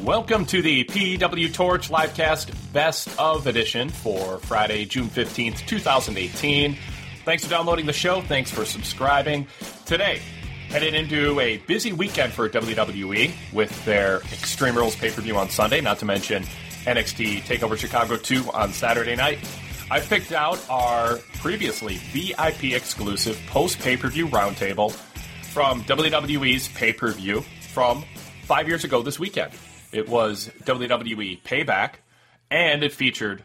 Welcome to the PW Torch Livecast Best of Edition for Friday, June 15th, 2018. Thanks for downloading the show. Thanks for subscribing. Today, headed into a busy weekend for WWE with their Extreme Rules pay-per-view on Sunday, not to mention NXT TakeOver Chicago 2 on Saturday night. I've picked out our previously VIP exclusive post-pay-per-view roundtable from WWE's pay-per-view from 5 years ago this weekend. It was WWE Payback, and it featured,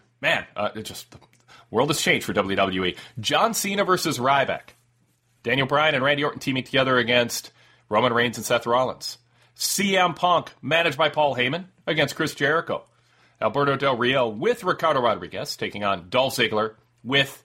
the world has changed for WWE. John Cena versus Ryback. Daniel Bryan and Randy Orton teaming together against Roman Reigns and Seth Rollins. CM Punk, managed by Paul Heyman, against Chris Jericho. Alberto Del Rio with Ricardo Rodriguez taking on Dolph Ziggler with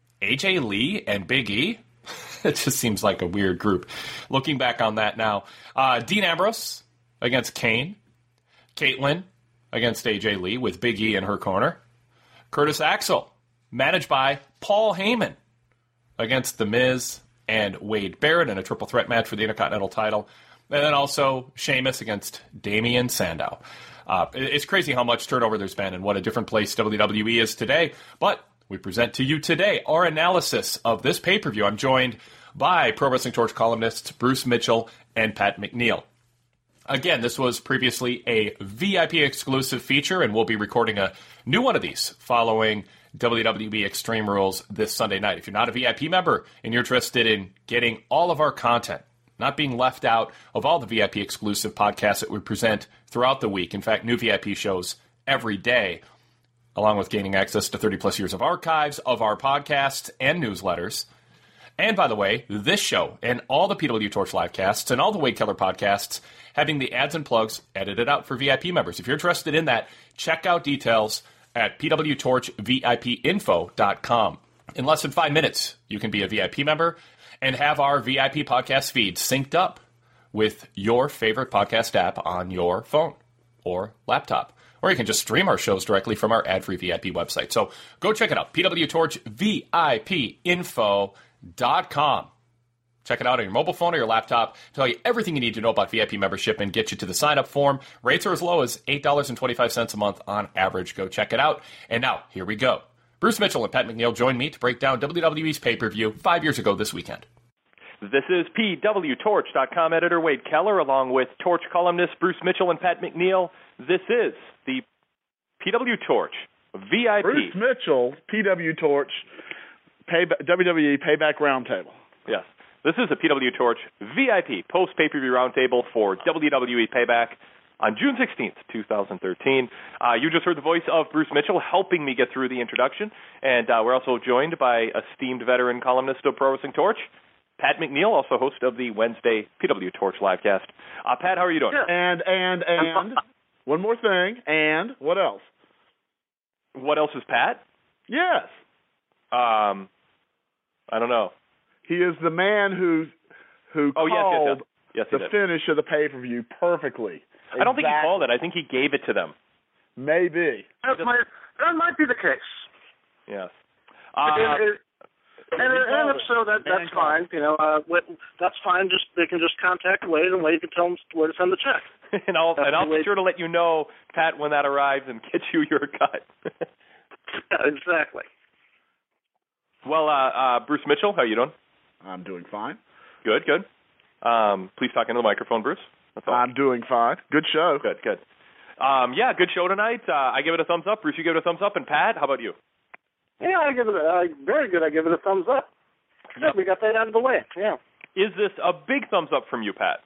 AJ Lee and Big E. It just seems like a weird group. Looking back on that now. Dean Ambrose against Kane. Caitlyn against AJ Lee with Big E in her corner. Curtis Axel, managed by Paul Heyman, against The Miz and Wade Barrett in a triple threat match for the Intercontinental title. And then also Sheamus against Damian Sandow. It's crazy how much turnover there's been and what a different place WWE is today. But we present to you today our analysis of this pay-per-view. I'm joined by Pro Wrestling Torch columnists Bruce Mitchell and Pat McNeil. Again, this was previously a VIP exclusive feature, and we'll be recording a new one of these following WWE Extreme Rules this Sunday night. If you're not a VIP member and you're interested in getting all of our content, not being left out of all the VIP exclusive podcasts that we present throughout the week, in fact, new VIP shows every day, along with gaining access to 30-plus years of archives of our podcasts and newsletters. And by the way, this show and all the PW Torch livecasts and all the Wade Keller podcasts having the ads and plugs edited out for VIP members. If you're interested in that, check out details at pwtorchvipinfo.com. In less than 5 minutes, you can be a VIP member and have our VIP podcast feed synced up with your favorite podcast app on your phone or laptop. Or you can just stream our shows directly from our ad-free VIP website. So go check it out, pwtorchvipinfo.com. Check it out on your mobile phone or your laptop. Tell you everything you need to know about VIP membership and get you to the sign-up form. Rates are as low as $8.25 a month on average. Go check it out. And now, here we go. Bruce Mitchell and Pat McNeil join me to break down WWE's pay-per-view 5 years ago this weekend. This is PWTorch.com editor Wade Keller, along with Torch columnists Bruce Mitchell and Pat McNeil. This is the PW Torch VIP. Bruce Mitchell, PW Torch, WWE Payback Roundtable. Yes. This is the PW Torch VIP post-pay-per-view roundtable for WWE Payback on June 16th, 2013. You just heard the voice of Bruce Mitchell helping me get through the introduction, and we're also joined by esteemed veteran columnist of Pro Wrestling Torch, Pat McNeil, also host of the Wednesday PW Torch livecast. Pat, how are you doing? And one more thing, and what else? What else is Pat? Yes. I don't know. He is the man who called yes, the finish of the pay-per-view perfectly. I don't think he called it. I think he gave it to them. Maybe. That might be the case. Yes. And if so, that's fine. That's fine. They can just contact Wade, and Wade can tell them where to send the check. and I'll be sure to let you know, Pat, when that arrives and get you your cut. Yeah, exactly. Well, Bruce Mitchell, how are you doing? I'm doing fine. Good. Please talk into the microphone, Bruce. That's all. I'm doing fine. Good show. Good. Yeah, good show tonight. I give it a thumbs up. Bruce, you give it a thumbs up. And Pat, how about you? Yeah, I give it very good. I give it a thumbs up. Yeah, we got that out of the way. Yeah. Is this a big thumbs up from you, Pat?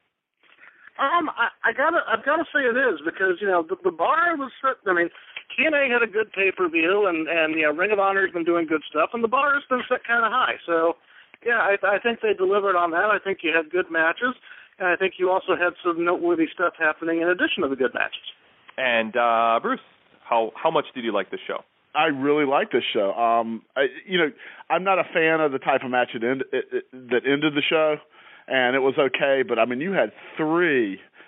I've got to say it is, because the bar was set. I mean, TNA had a good pay-per-view, and Ring of Honor has been doing good stuff, and the bar has been set kind of high. So, yeah, I think they delivered on that. I think you had good matches, and I think you also had some noteworthy stuff happening in addition to the good matches. And Bruce, how much did you like this show? I really like this show. I'm not a fan of the type of match that ended the show, and it was okay. But I mean, you had three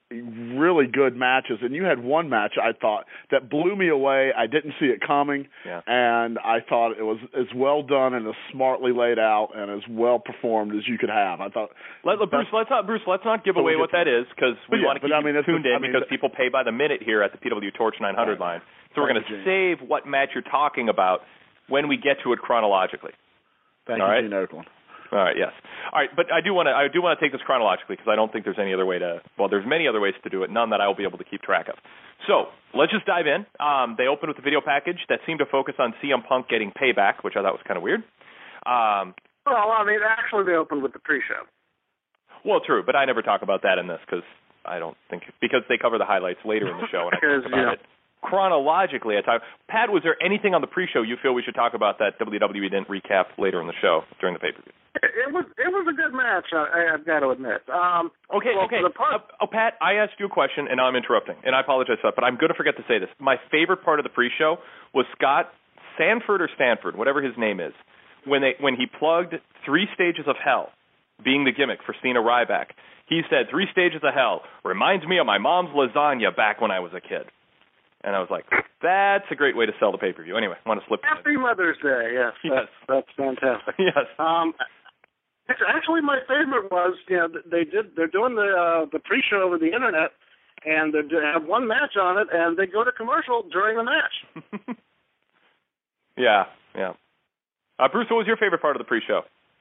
really good matches, and you had one match I thought that blew me away. I didn't see it coming, and I thought it was as well done and as smartly laid out and as well performed as you could have. I thought, Bruce, let's not give away what that is, because we want to keep you tuned in, because people pay by the minute here at the PW Torch 900 line. So we're going to save what match you're talking about when we get to it chronologically. Thank you, Gene Oakland. All right, yes. All right, but I do want to take this chronologically, because I don't think there's any other way to. Well, there's many other ways to do it, none that I will be able to keep track of. So let's just dive in. They opened with a video package that seemed to focus on CM Punk getting payback, which I thought was kind of weird. Well, I mean, actually, they opened with the pre-show. Well, true, but I never talk about that in this because they cover the highlights later in the show, and I talk about it chronologically at time. Pat, was there anything on the pre-show you feel we should talk about that WWE didn't recap later in the show during the pay-per-view? It was a good match, I've got to admit. Okay. Pat, I asked you a question, and now I'm interrupting, and I apologize for that, but I'm going to forget to say this. My favorite part of the pre-show was Scott Sanford or Stanford, whatever his name is, when he plugged 3 Stages of Hell, being the gimmick for Cena Ryback. He said, 3 Stages of Hell reminds me of my mom's lasagna back when I was a kid. And I was like, that's a great way to sell the pay-per-view. Anyway, I want to slip it in. Happy Mother's Day, yes. That's fantastic. Yes. Actually, my favorite was, they're doing the pre-show over the internet, and they have one match on it, and they go to commercial during the match. Yeah. Bruce, what was your favorite part of the pre-show?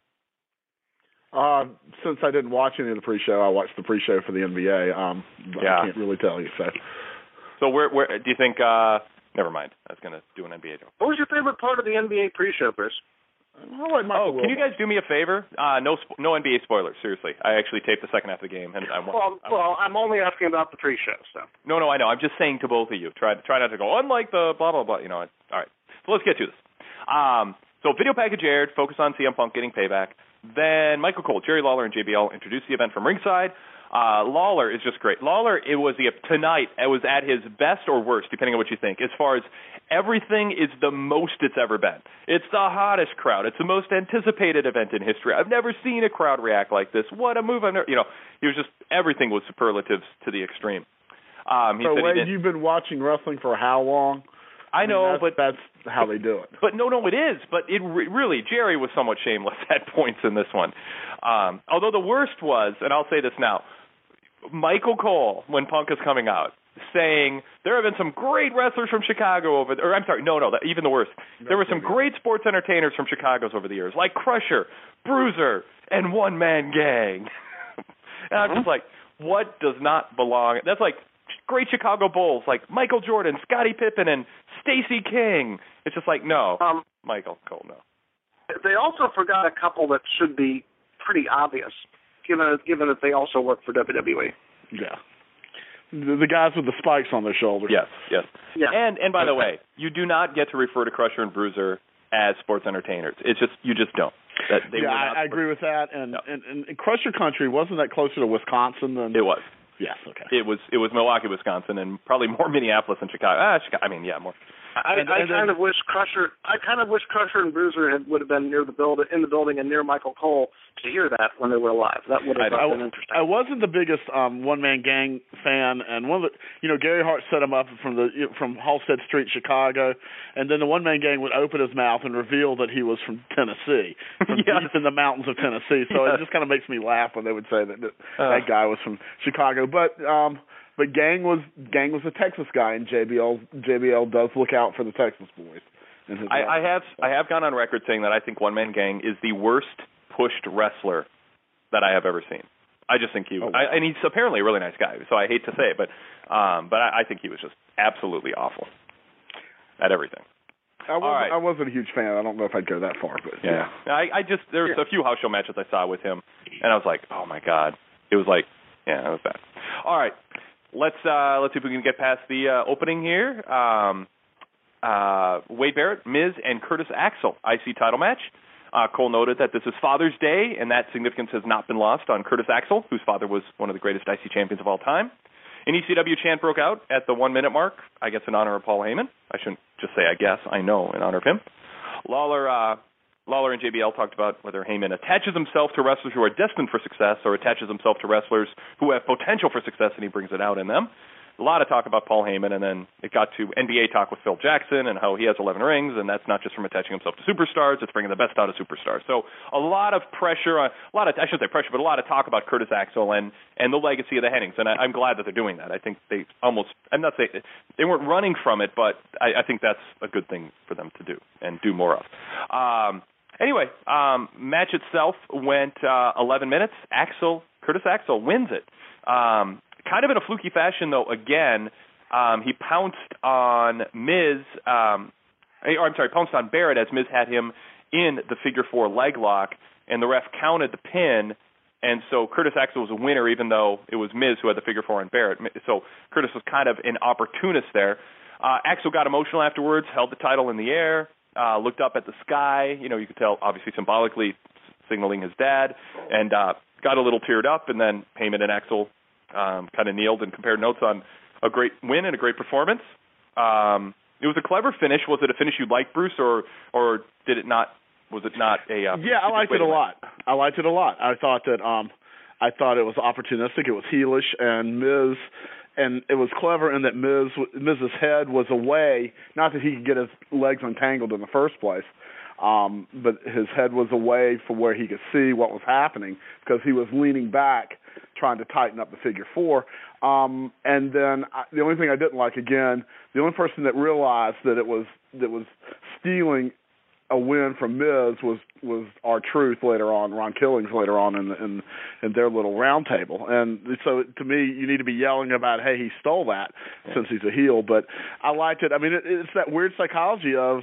Since I didn't watch any of the pre-show, I watched the pre-show for the NBA. I can't really tell you. So where do you think? Never mind. I was going to do an NBA joke. What was your favorite part of the NBA pre-show, Bruce? Can you guys do me a favor? No NBA spoilers. Seriously, I actually taped the second half of the game, and I'm only asking about the pre-show stuff. No, I know. I'm just saying to both of you. Try not to go unlike the blah blah blah. All right. So let's get to this. So video package aired, focus on CM Punk getting payback. Then Michael Cole, Jerry Lawler, and JBL introduced the event from ringside. Lawler is just great. Lawler, tonight, it was at his best or worst, depending on what you think, as far as everything is the most it's ever been. It's the hottest crowd. It's the most anticipated event in history. I've never seen a crowd react like this. What a move. He was just, everything was superlatives to the extreme. You've been watching wrestling for how long? I know, but that's how they do it. But no, it is. But it really, Jerry was somewhat shameless at points in this one. Although the worst was, and I'll say this now, Michael Cole, when Punk is coming out, saying there have been some great wrestlers from Chicago even the worst. There were some great sports entertainers from Chicago's over the years, like Crusher, Bruiser, and One Man Gang. And I'm just like, what does not belong? That's like great Chicago Bulls, like Michael Jordan, Scottie Pippen, and Stacey King. It's just like, no, Michael Cole, no. They also forgot a couple that should be pretty obvious, given that they also work for WWE. Yeah. The guys with the spikes on their shoulders. Yes. And by the way, you do not get to refer to Crusher and Bruiser as sports entertainers. It's just, you just don't. I agree with that. And Crusher Country, wasn't that closer to Wisconsin than? It was. Yes, okay. It was Milwaukee, Wisconsin, and probably more Minneapolis than Chicago. More. I kind of wish Crusher and Bruiser would have been in the building and near Michael Cole to hear that when they were alive. That would have been interesting. I wasn't the biggest One Man Gang fan, and one of the Gary Hart set him up from Halstead Street, Chicago, and then the One Man Gang would open his mouth and reveal that he was from Tennessee, from deep in the mountains of Tennessee. So it just kind of makes me laugh when they would say that guy was from Chicago, But Gang was a Texas guy, and JBL does look out for the Texas boys. I have gone on record saying that I think One Man Gang is the worst pushed wrestler that I have ever seen. I just think and he's apparently a really nice guy, so I hate to say it, but I think he was just absolutely awful at everything. I wasn't a huge fan. I don't know if I'd go that far, but yeah. There's a few house show matches I saw with him, and I was like, oh my god, it was like. Yeah, that was bad. All right, let's see if we can get past the opening here. Wade Barrett, Miz, and Curtis Axel IC title match. Cole noted that this is Father's Day, and that significance has not been lost on Curtis Axel, whose father was one of the greatest IC champions of all time. An ECW chant broke out at the 1 minute mark, I guess in honor of Paul Heyman. I shouldn't just say I guess, I know, in honor of him. Lawler Lawler and JBL talked about whether Heyman attaches himself to wrestlers who are destined for success or attaches himself to wrestlers who have potential for success, and he brings it out in them. A lot of talk about Paul Heyman, and then it got to NBA talk with Phil Jackson and how he has 11 rings, and that's not just from attaching himself to superstars, it's bringing the best out of superstars. So a lot of pressure, I shouldn't say pressure, but a lot of talk about Curtis Axel and the legacy of the Hennings, and I'm glad that they're doing that. I think they I'm not saying they weren't running from it, but I think that's a good thing for them to do and do more of. Anyway, match itself went 11 minutes. Curtis Axel wins it. Kind of in a fluky fashion, though, again, he pounced on pounced on Barrett as Miz had him in the figure 4 leg lock, and the ref counted the pin, and so Curtis Axel was a winner even though it was Miz who had the figure 4 on Barrett. So Curtis was kind of an opportunist there. Axel got emotional afterwards, held the title in the air, looked up at the sky, you could tell obviously symbolically signaling his dad, and got a little teared up, and then Heyman and Axel kind of kneeled and compared notes on a great win and a great performance. It was a clever finish. Was it a finish you liked, Bruce, or did it not? Was it not a? Yeah, I liked it a lot. I liked it a lot. I thought that I thought it was opportunistic. It was heelish, and Miz, and it was clever in that Miz's head was away. Not that he could get his legs untangled in the first place. But his head was away from where he could see what was happening because he was leaning back trying to tighten up the figure 4. And then the only thing I didn't like, again, the only person that realized that it was stealing a win from Miz was R-Truth later on, Ron Killings later on in their little round table. And so to me, you need to be yelling about, hey, he stole that since he's a heel. But I liked it. I mean, it's that weird psychology of,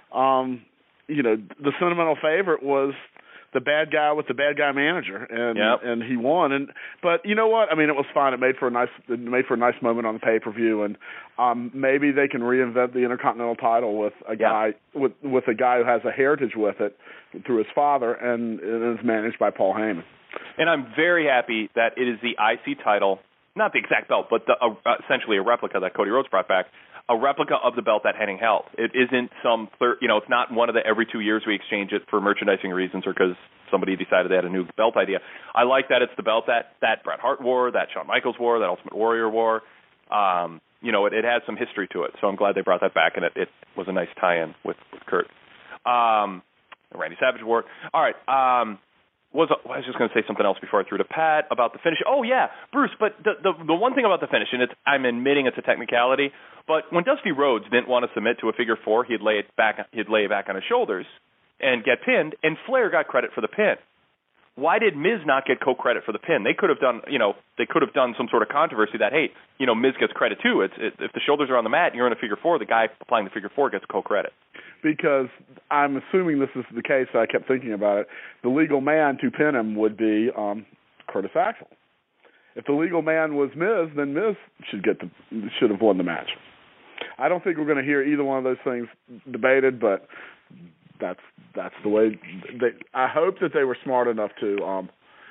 the sentimental favorite was the bad guy with the bad guy manager, and he won. But you know what? I mean, it was fine. It made for a nice moment on the pay-per-view, and maybe they can reinvent the Intercontinental title with a guy with a guy who has a heritage with it through his father, and it is managed by Paul Heyman. And I'm very happy that it is the IC title, not the exact belt, but essentially a replica that Cody Rhodes brought back. A replica of the belt that Henning held. It isn't it's not one of the every 2 years we exchange it for merchandising reasons or because somebody decided they had a new belt idea. I like that it's the belt that Bret Hart wore, that Shawn Michaels wore, that Ultimate Warrior wore. It has some history to it, so I'm glad they brought that back, and it was a nice tie-in with Kurt. Randy Savage wore it. All right. I was just going to say something else before I threw to Pat about the finish. Oh, yeah, Bruce, but the one thing about the finish, and I'm admitting it's a technicality, but when Dusty Rhodes didn't want to submit to a figure 4, he'd lay it back on his shoulders and get pinned, and Flair got credit for the pin. Why did Miz not get co-credit for the pin? They could have done, some sort of controversy that, hey, Miz gets credit too. If the shoulders are on the mat and you're in a figure 4, the guy applying the figure 4 gets co-credit. Because I'm assuming this is the case, I kept thinking about it, the legal man to pin him would be Curtis Axel. If the legal man was Miz, then Miz should have won the match. I don't think we're going to hear either one of those things debated, but that's the way. I hope that they were smart enough to.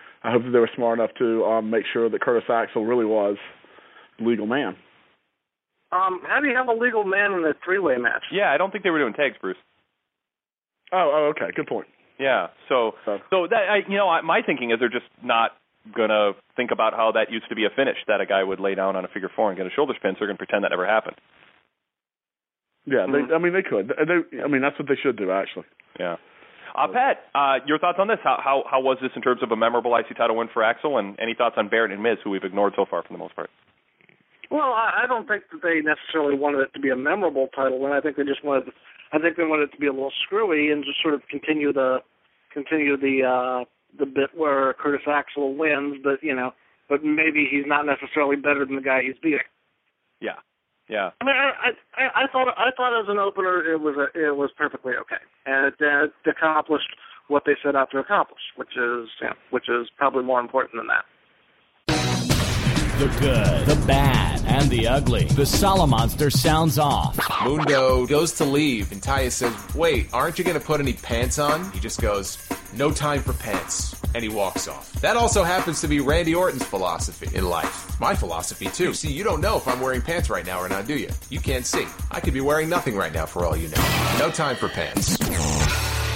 Make sure that Curtis Axel really was the legal man. How do you have a legal man in a 3-way match? Yeah, I don't think they were doing tags, Bruce. Oh, okay, good point. Yeah, so that my thinking is they're just not gonna think about how that used to be a finish that a guy would lay down on a figure 4 and get a shoulder spin. So they're gonna pretend that never happened. Yeah, they could. That's what they should do, actually. Yeah. Pat, your thoughts on this? How was this in terms of a memorable IC title win for Axel, and any thoughts on Barrett and Miz, who we've ignored so far for the most part? Well, I don't think that they necessarily wanted it to be a memorable title win. I think they wanted it to be a little screwy and just sort of continue the bit where Curtis Axel wins, but maybe he's not necessarily better than the guy he's beating. Yeah. Yeah. I mean, I thought as an opener it was perfectly okay, and it accomplished what they set out to accomplish, which is probably more important than that. The good, the bad, and the ugly. The Salamonster sounds off. Mundo goes to leave, and Taya says, "Wait, aren't you going to put any pants on?" He just goes, "No time for pants." And he walks off. That also happens to be Randy Orton's philosophy in life. My philosophy, too. See, you don't know if I'm wearing pants right now or not, do you? You can't see. I could be wearing nothing right now for all you know. No time for pants.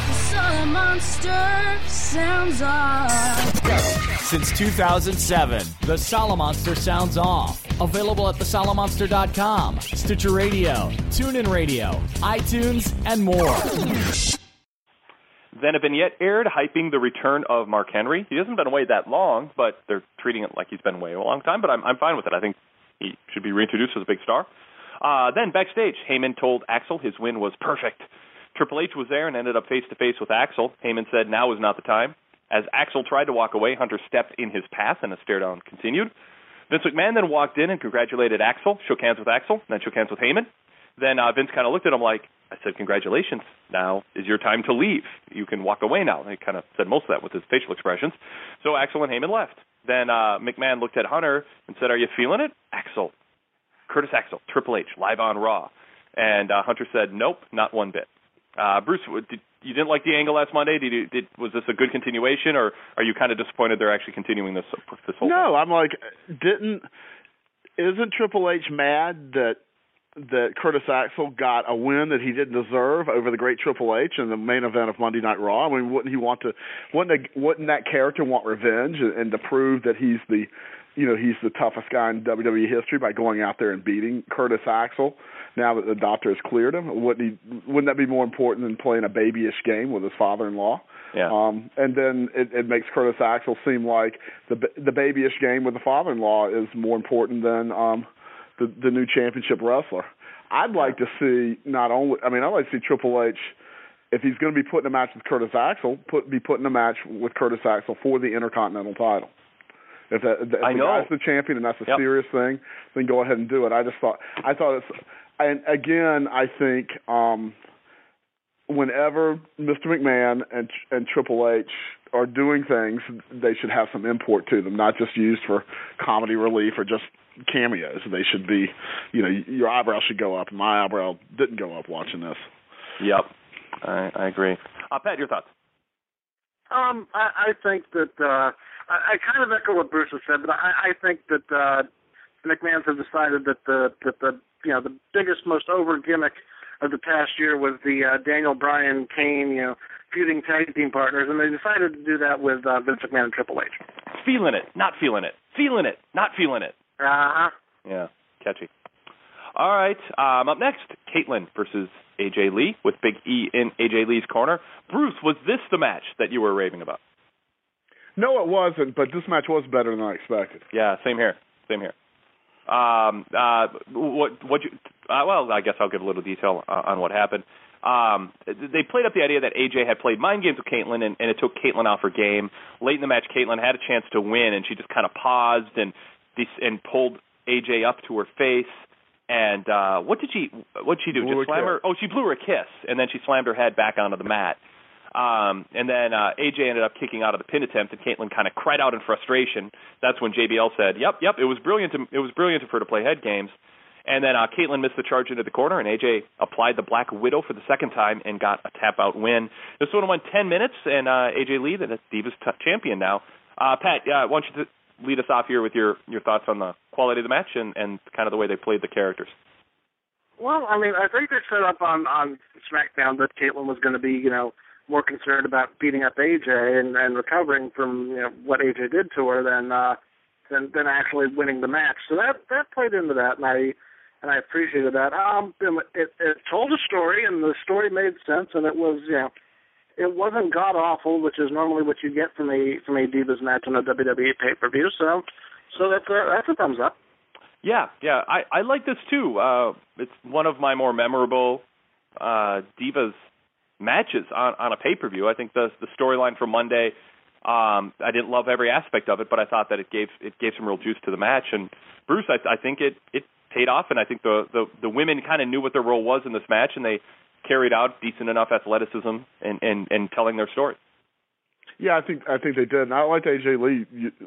Salamonster sounds off. Since 2007, the Salamonster sounds off. Available at thesalamonster.com, Stitcher Radio, TuneIn Radio, iTunes, and more. Then a vignette aired hyping the return of Mark Henry. He hasn't been away that long, but they're treating it like he's been away a long time, but I'm fine with it. I think he should be reintroduced as a big star. Then backstage, Heyman told Axel his win was perfect. Triple H was there and ended up face-to-face with Axel. Heyman said now is not the time. As Axel tried to walk away, Hunter stepped in his path and a stare-down continued. Vince McMahon then walked in and congratulated Axel, shook hands with Axel, then shook hands with Heyman. Then Vince kind of looked at him like, I said, congratulations. Now is your time to leave. You can walk away now. He kind of said most of that with his facial expressions. So Axel and Heyman left. Then McMahon looked at Hunter and said, are you feeling it? Axel. Curtis Axel, Triple H, live on Raw. And Hunter said, nope, not one bit. Bruce, you didn't like the angle last Monday? Was this a good continuation, or are you kind of disappointed they're actually continuing this whole thing? No, I'm like, isn't Triple H mad that Curtis Axel got a win that he didn't deserve over the great Triple H in the main event of Monday Night Raw? I mean, wouldn't that character want revenge and to prove that he's the toughest guy in WWE history by going out there and beating Curtis Axel now that the doctor has cleared him? Wouldn't that be more important than playing a babyish game with his father-in-law? Yeah. And then it makes Curtis Axel seem like the babyish game with the father-in-law is more important than the new championship wrestler. I'd like to see I'd like to see Triple H, if he's going to be putting a match with Curtis Axel, be putting a match with Curtis Axel for the Intercontinental title. If the guy's the champion and that's a serious thing, then go ahead and do it. I thought it's, and again, I think whenever Mr. McMahon and Triple H are doing things, they should have some import to them, not just used for comedy relief or just cameos. They should be, your eyebrow should go up. And my eyebrow didn't go up watching this. Yep, I agree. Pat, your thoughts? I think that I kind of echo what Bruce has said, but I think that McMahon's have decided that the biggest, most over gimmick of the past year was the Daniel Bryan Kane feuding tag team partners, and they decided to do that with Vince McMahon and Triple H. Feeling it, not feeling it. Feeling it, not feeling it. Yeah, catchy. All right, up next, Caitlyn versus AJ Lee with Big E in AJ Lee's corner. Bruce, was this the match that you were raving about? No, it wasn't, but this match was better than I expected. Yeah, same here. Well, I guess I'll give a little detail on what happened. They played up the idea that AJ had played mind games with Caitlyn, and it took Caitlyn off her game. Late in the match, Caitlyn had a chance to win, and she just kind of paused and pulled AJ up to her face. And what did she do? Just slam her? Oh, she blew her a kiss, and then she slammed her head back onto the mat. And then AJ ended up kicking out of the pin attempt, and Caitlyn kind of cried out in frustration. That's when JBL said, "Yep, it was brilliant. It was brilliant for her to play head games." And then Caitlyn missed the charge into the corner, and AJ applied the Black Widow for the second time and got a tap-out win. This one went 10 minutes, and AJ Lee, the Divas champion now. Pat, why don't you lead us off here with your thoughts on the quality of the match and kind of the way they played the characters? Well, I mean, I think they set up on SmackDown that Caitlyn was going to be, more concerned about beating up AJ and recovering from what AJ did to her than actually winning the match. So that played into that, and I appreciated that. It told a story, and the story made sense, and it was it wasn't god awful, which is normally what you get from a Divas match on a WWE pay-per-view. So that's a thumbs up. Yeah, I like this too. It's one of my more memorable Divas matches on a pay-per-view. I think the storyline from Monday, I didn't love every aspect of it, but I thought that it gave some real juice to the match. And Bruce, I think it paid off, and I think the women kind of knew what their role was in this match, and they carried out decent enough athleticism and telling their story. Yeah, I think they did. And I liked AJ Lee,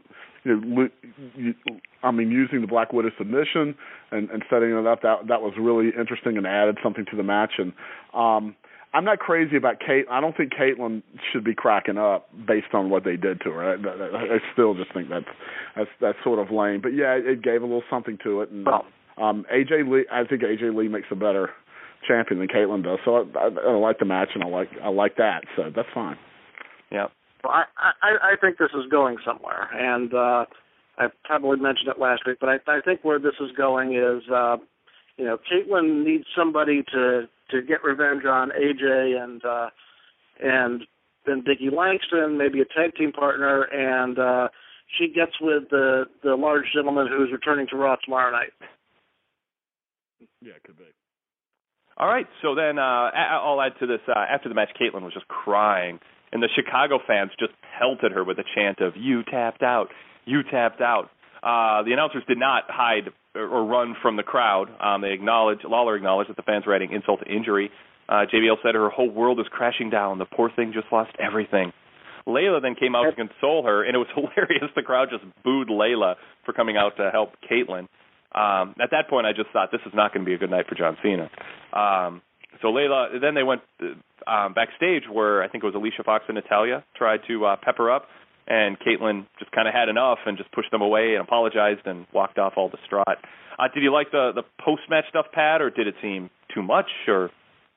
using the Black Widow submission and setting it up. That was really interesting and added something to the match. And I'm not crazy about Kate. I don't think Caitlyn should be cracking up based on what they did to her. I still just think that's sort of lame. But yeah, it gave a little something to it. And AJ Lee, I think AJ Lee makes a better champion than Caitlyn does. So I like the match, and I like that. So that's fine. Yeah. Well, I think this is going somewhere, and I probably mentioned it last week, but I think where this is going is, Caitlyn needs somebody to get revenge on AJ and then Dickie Langston, maybe a tag team partner, and she gets with the large gentleman who's returning to Raw tomorrow night. Yeah, it could be. All right, so then I'll add to this. After the match, Caitlyn was just crying, and the Chicago fans just pelted her with a chant of, "You tapped out, you tapped out." The announcers did not hide or run from the crowd. Lawler acknowledged that the fans were adding insult to injury. JBL said her whole world is crashing down. The poor thing just lost everything. Layla then came out to console her, and it was hilarious. The crowd just booed Layla for coming out to help Caitlyn. At that point, I just thought this is not going to be a good night for John Cena. So Layla, then they went backstage where I think it was Alicia Fox and Natalya tried to pep her up, and Caitlyn just kind of had enough and just pushed them away and apologized and walked off all distraught. Did you like the post-match stuff, Pat, or did it seem too much? Or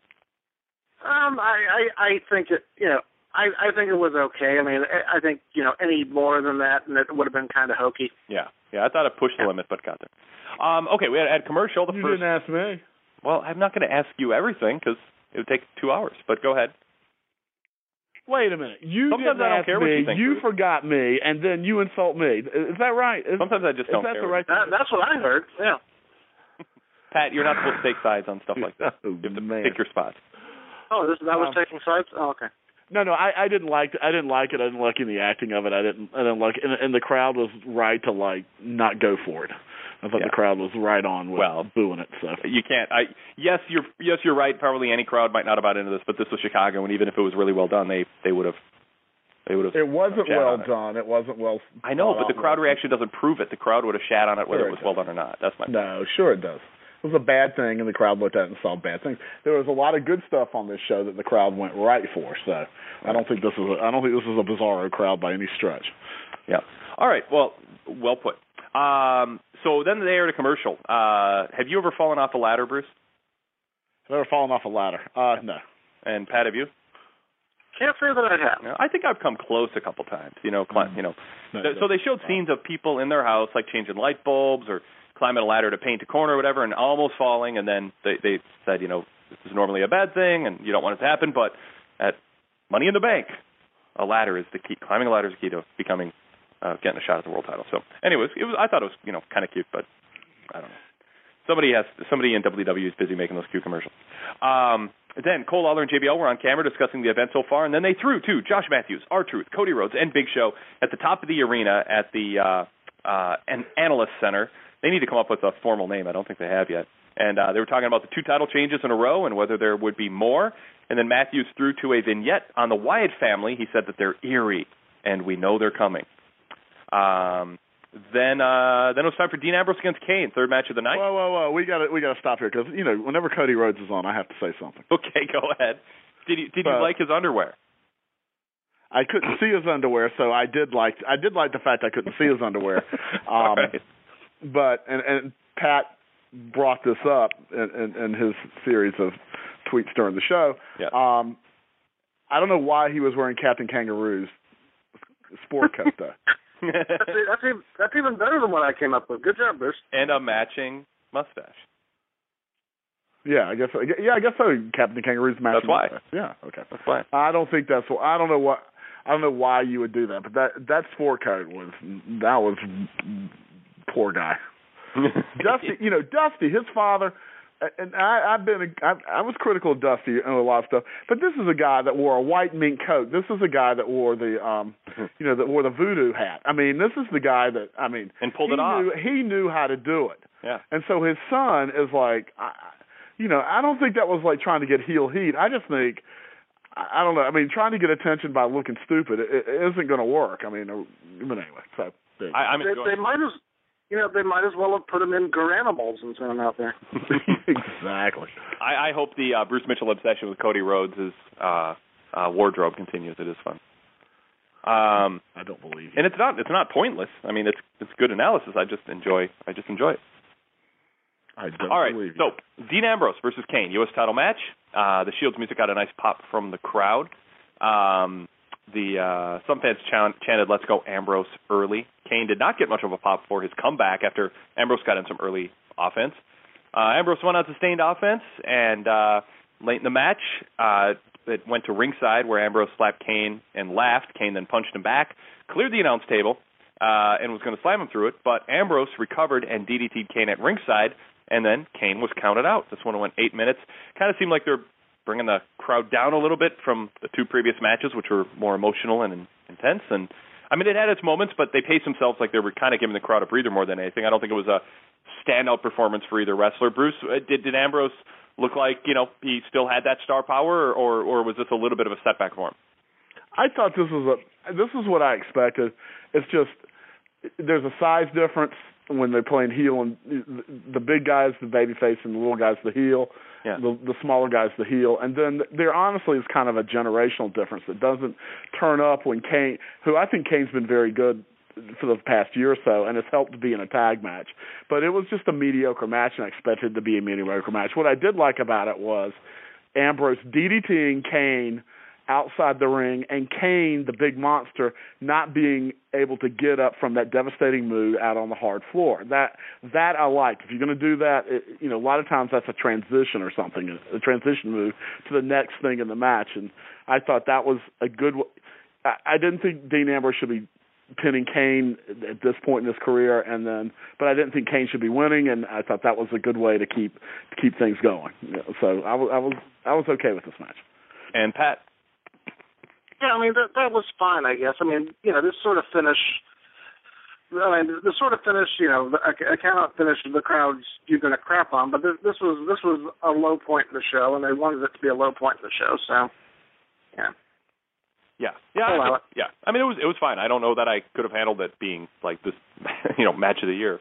I think it, I think it was okay. I mean, I think, any more than that, and it would have been kind of hokey. Yeah, I thought it pushed the limit, but got there. Okay, we had a commercial. You didn't ask me. Well, I'm not going to ask you everything because it would take 2 hours, but go ahead. Wait a minute. Sometimes I don't care what you think. You forgot me, and then you insult me. Is that right? Sometimes I just don't care. The right that's what I heard, yeah. Pat, you're not supposed to take sides on stuff like that. You have to pick your spots. Oh, that was taking sides? Oh, okay. No, I didn't like it. I didn't like it. I didn't like the acting of it. I didn't like it. And the crowd was right to not go for it. I thought the crowd was right on with booing it. So you can't. Yes, you're right. Probably any crowd might not have bought into this, but this was Chicago, and even if it was really well done, they would have. It wasn't well done. It wasn't well. I know, but the crowd reaction doesn't prove it. The crowd would have shat on it whether it was well done or not. That's my point. No, sure it does. It was a bad thing, and the crowd looked at it and saw bad things. There was a lot of good stuff on this show that the crowd went right for. So I don't think this is a Bizarro crowd by any stretch. Yeah. All right. Well put. So then they aired a commercial. Have you ever fallen off a ladder, Bruce? Have I ever fallen off a ladder? No. And Pat, have you? Can't say that I have. I think I've come close a couple times. So they showed scenes of people in their house, like changing light bulbs or climbing a ladder to paint a corner or whatever, and almost falling. And then they said, this is normally a bad thing, and you don't want it to happen. But at Money in the Bank, a ladder is the key. Climbing a ladder is the key to becoming. Getting a shot at the world title. So, anyways, I thought it was kind of cute, but I don't know. Somebody in WWE is busy making those cute commercials. Then Cole Lawler and JBL were on camera discussing the event so far, and then they threw to Josh Matthews, R-Truth, Cody Rhodes, and Big Show at the top of the arena at the Analyst Center. They need to come up with a formal name. I don't think they have yet. And they were talking about the 2 title changes in a row and whether there would be more. And then Matthews threw to a vignette on the Wyatt family. He said that they're eerie, and we know they're coming. Then it was time for Dean Ambrose against Kane, third match of the night. Whoa! We got to stop here because whenever Cody Rhodes is on, I have to say something. Okay, go ahead. Did you like his underwear? I couldn't see his underwear, so I did like the fact I couldn't see his underwear. Right. But and Pat brought this up in his series of tweets during the show. Yeah. I don't know why he was wearing Captain Kangaroo's sport coat though. That's even better than what I came up with. Good job, Bruce. And a matching mustache. Yeah, I guess so. Captain Kangaroo's matching. That's why. Mustache. Yeah, okay. That's why. I don't think that's. I don't know why you would do that, but that sport coat was poor guy. Dusty, his father. And I was critical of Dusty and a lot of stuff, but this is a guy that wore a white mink coat. This is a guy that wore the that wore the voodoo hat. I mean, this is the guy that and pulled it off. He knew how to do it. Yeah. And so his son is like, I don't think that was like trying to get heel heat. I just think, I don't know. I mean, trying to get attention by looking stupid it isn't going to work. I mean, but anyway, so they might as well have put him in Garanimals and sent him out there. Exactly. I hope the Bruce Mitchell obsession with Cody Rhodes' wardrobe continues. It is fun. I don't believe you. And it's not pointless. I mean, it's good analysis. I just enjoy it. I don't All right, believe you. so Dean Ambrose versus Kane, U.S. title match. The Shield's music got a nice pop from the crowd. Some fans chanted, "Let's go Ambrose" early. Kane did not get much of a pop for his comeback after Ambrose got in some early offense. Ambrose went on sustained offense, and late in the match, it went to ringside where Ambrose slapped Kane and laughed. Kane then punched him back, cleared the announce table, and was going to slam him through it, but Ambrose recovered and DDT'd Kane at ringside, and then Kane was counted out. This one went 8 minutes. Kind of seemed like they're bringing the crowd down a little bit from the two previous matches, which were more emotional and intense. And I mean, it had its moments, but they paced themselves like they were kind of giving the crowd a breather more than anything. I don't think it was a standout performance for either wrestler. Bruce, did Ambrose look like, he still had that star power, or was this a little bit of a setback for him? I thought this is what I expected. It's just there's a size difference when they're playing heel, and the big guy's the babyface and the little guy's the heel. Yeah. The smaller guy's the heel. And then there honestly is kind of a generational difference that doesn't turn up when Kane, who I think Kane's been very good for the past year or so, and has helped to be in a tag match. But it was just a mediocre match, and I expected it to be a mediocre match. What I did like about it was Ambrose DDTing Kane outside the ring, and Kane, the big monster, not being able to get up from that devastating move out on the hard floor. That I liked. If you're going to do that, a lot of times that's a transition or something, a transition move to the next thing in the match. And I thought that was a good. I didn't think Dean Ambrose should be pinning Kane at this point in his career, but I didn't think Kane should be winning, and I thought that was a good way to keep things going. So I was okay with this match. And Pat. Yeah, I mean, that was fine, I guess. I mean, this sort of finish, I cannot finish the crowd's you're going to crap on, but this was a low point in the show, and they wanted it to be a low point in the show, so, yeah. Yeah. I mean, it was fine. I don't know that I could have handled it being like this, match of the year.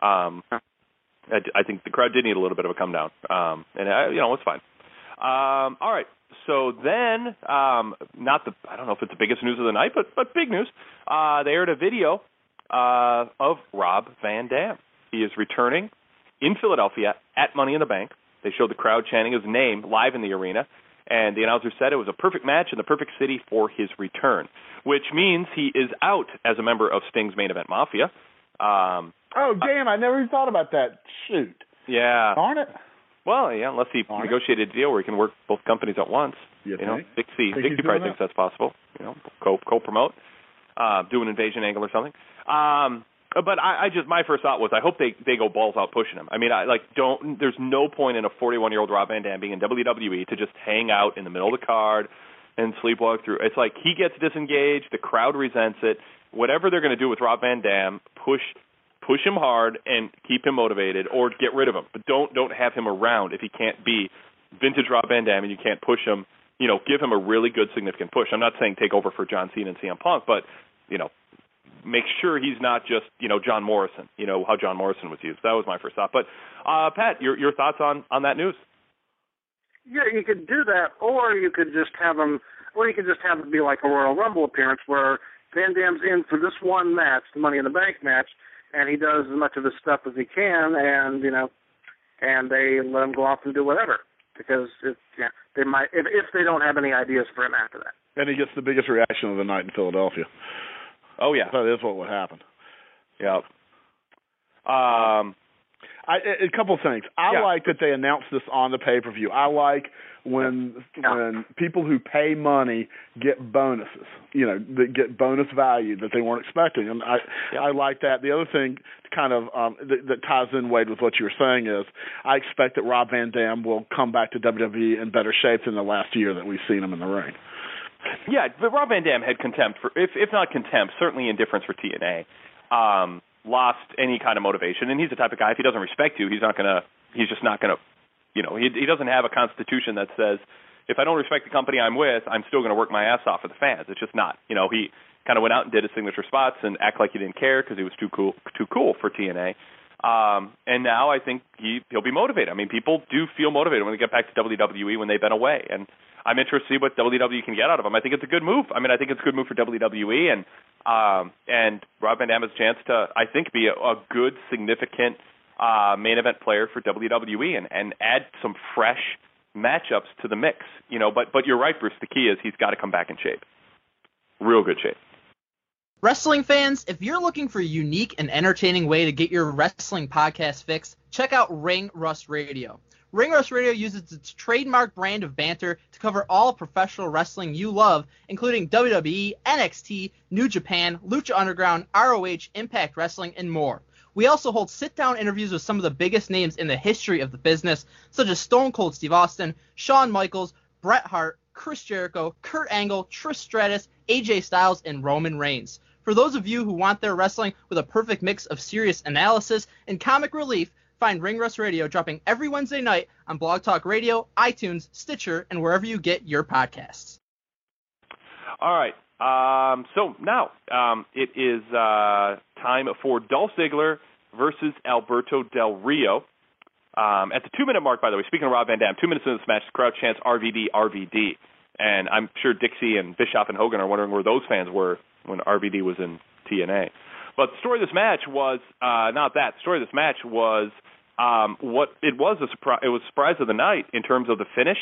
I think the crowd did need a little bit of a come down, and it's fine. All right. So then, I don't know if it's the biggest news of the night, but big news. They aired a video of Rob Van Dam. He is returning in Philadelphia at Money in the Bank. They showed the crowd chanting his name live in the arena, and the announcer said it was a perfect match in the perfect city for his return, which means he is out as a member of Sting's Main Event Mafia. Damn, I never even thought about that. Shoot. Yeah. Darn it. Well, yeah, unless he negotiated a deal where he can work both companies at once. Dixie probably thinks that's possible. Co-promote, do an invasion angle or something. But my first thought was I hope they go balls out pushing him. I mean, there's no point in a 41-year-old Rob Van Dam being in WWE to just hang out in the middle of the card and sleepwalk through. It's like he gets disengaged, the crowd resents it. Whatever they're going to do with Rob Van Dam, push him hard and keep him motivated, or get rid of him. But don't have him around if he can't be vintage Rob Van Dam and you can't push him. Give him a really good, significant push. I'm not saying take over for John Cena and CM Punk, but, make sure he's not just, John Morrison, how John Morrison was used. That was my first thought. But, Pat, your thoughts on that news? Yeah, you could do that, or you could just have him be like a Royal Rumble appearance where Van Dam's in for this one match, the Money in the Bank match, and he does as much of his stuff as he can, and and they let him go off and do whatever, because they might if they don't have any ideas for him after that. And he gets the biggest reaction of the night in Philadelphia. Oh yeah, that is what would happen. Yeah. A couple of things. I like that they announced this on the pay-per-view. I like when people who pay money get bonuses, that get bonus value that they weren't expecting. And I like that. The other thing kind of that ties in, Wade, with what you were saying is I expect that Rob Van Dam will come back to WWE in better shape than the last year that we've seen him in the ring. Yeah, but Rob Van Dam had contempt for, if not contempt, certainly indifference for TNA. Lost any kind of motivation, and he's the type of guy, if he doesn't respect you, he's just not gonna, he doesn't have a constitution that says, if I don't respect the company I'm with, I'm still gonna work my ass off for the fans. It's just not. He kind of went out and did his signature spots and act like he didn't care because he was too cool for TNA. And now I think he'll be motivated. I mean, people do feel motivated when they get back to WWE when they've been away, and I'm interested to see what WWE can get out of him. I think it's a good move. I mean, I think it's a good move for WWE, and Rob Van Dam has a chance to, I think, be a good, significant main event player for WWE and add some fresh matchups to the mix. But you're right, Bruce. The key is he's got to come back in shape. Real good shape. Wrestling fans, if you're looking for a unique and entertaining way to get your wrestling podcast fix, check out Ring Rust Radio. Ring Rust Radio uses its trademark brand of banter to cover all professional wrestling you love, including WWE, NXT, New Japan, Lucha Underground, ROH, Impact Wrestling, and more. We also hold sit-down interviews with some of the biggest names in the history of the business, such as Stone Cold Steve Austin, Shawn Michaels, Bret Hart, Chris Jericho, Kurt Angle, Trish Stratus, AJ Styles, and Roman Reigns. For those of you who want their wrestling with a perfect mix of serious analysis and comic relief, find Ring Rust Radio dropping every Wednesday night on Blog Talk Radio, iTunes, Stitcher, and wherever you get your podcasts. All right. So now it is time for Dolph Ziggler versus Alberto Del Rio. At the 2-minute mark, by the way, speaking of Rob Van Dam, 2 minutes into this match, the crowd chants RVD, RVD. And I'm sure Dixie and Bischoff and Hogan are wondering where those fans were when RVD was in TNA. But the story of this match was not that. The story of this match was what it was a surprise. It was a surprise of the night in terms of the finish.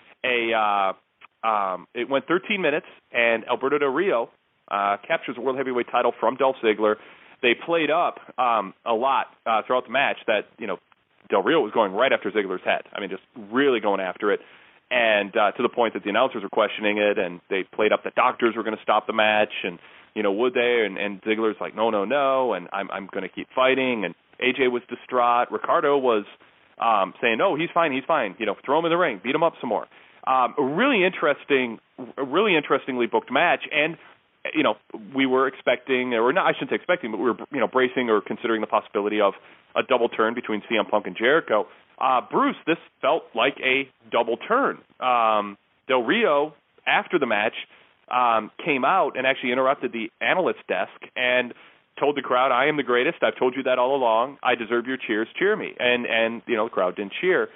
It went 13 minutes, and Alberto Del Rio captures the World Heavyweight title from Dolph Ziggler. They played up a lot throughout the match that, Del Rio was going right after Ziggler's head. I mean, just really going after it. And to the point that the announcers were questioning it, and they played up that doctors were going to stop the match, and, would they? And Ziggler's like, no, and I'm going to keep fighting. And AJ was distraught. Ricardo was saying, no, he's fine. Throw him in the ring, beat him up some more. A really interestingly booked match, and we were expecting, or not, I shouldn't say expecting, but we were bracing or considering the possibility of a double turn between CM Punk and Jericho. Bruce, this felt like a double turn. Del Rio, after the match, came out and actually interrupted the analyst desk and told the crowd, "I am the greatest. I've told you that all along. I deserve your cheers. Cheer me." And the crowd didn't cheer.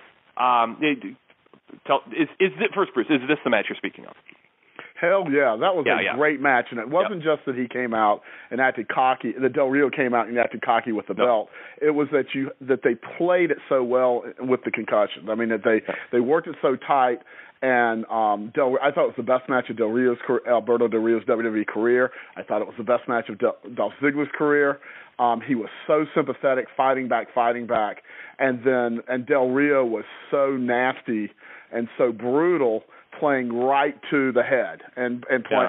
First, Bruce, is this the match you're speaking of? Hell yeah, that was a great match, and it wasn't just that he came out and acted cocky. That Del Rio came out and acted cocky with the belt. It was that they played it so well with the concussions. I mean, that they worked it so tight. And I thought it was the best match of Alberto Del Rio's WWE career. I thought it was the best match of Dolph Ziggler's career. He was so sympathetic, fighting back, and Del Rio was so nasty and so brutal, playing right to the head, and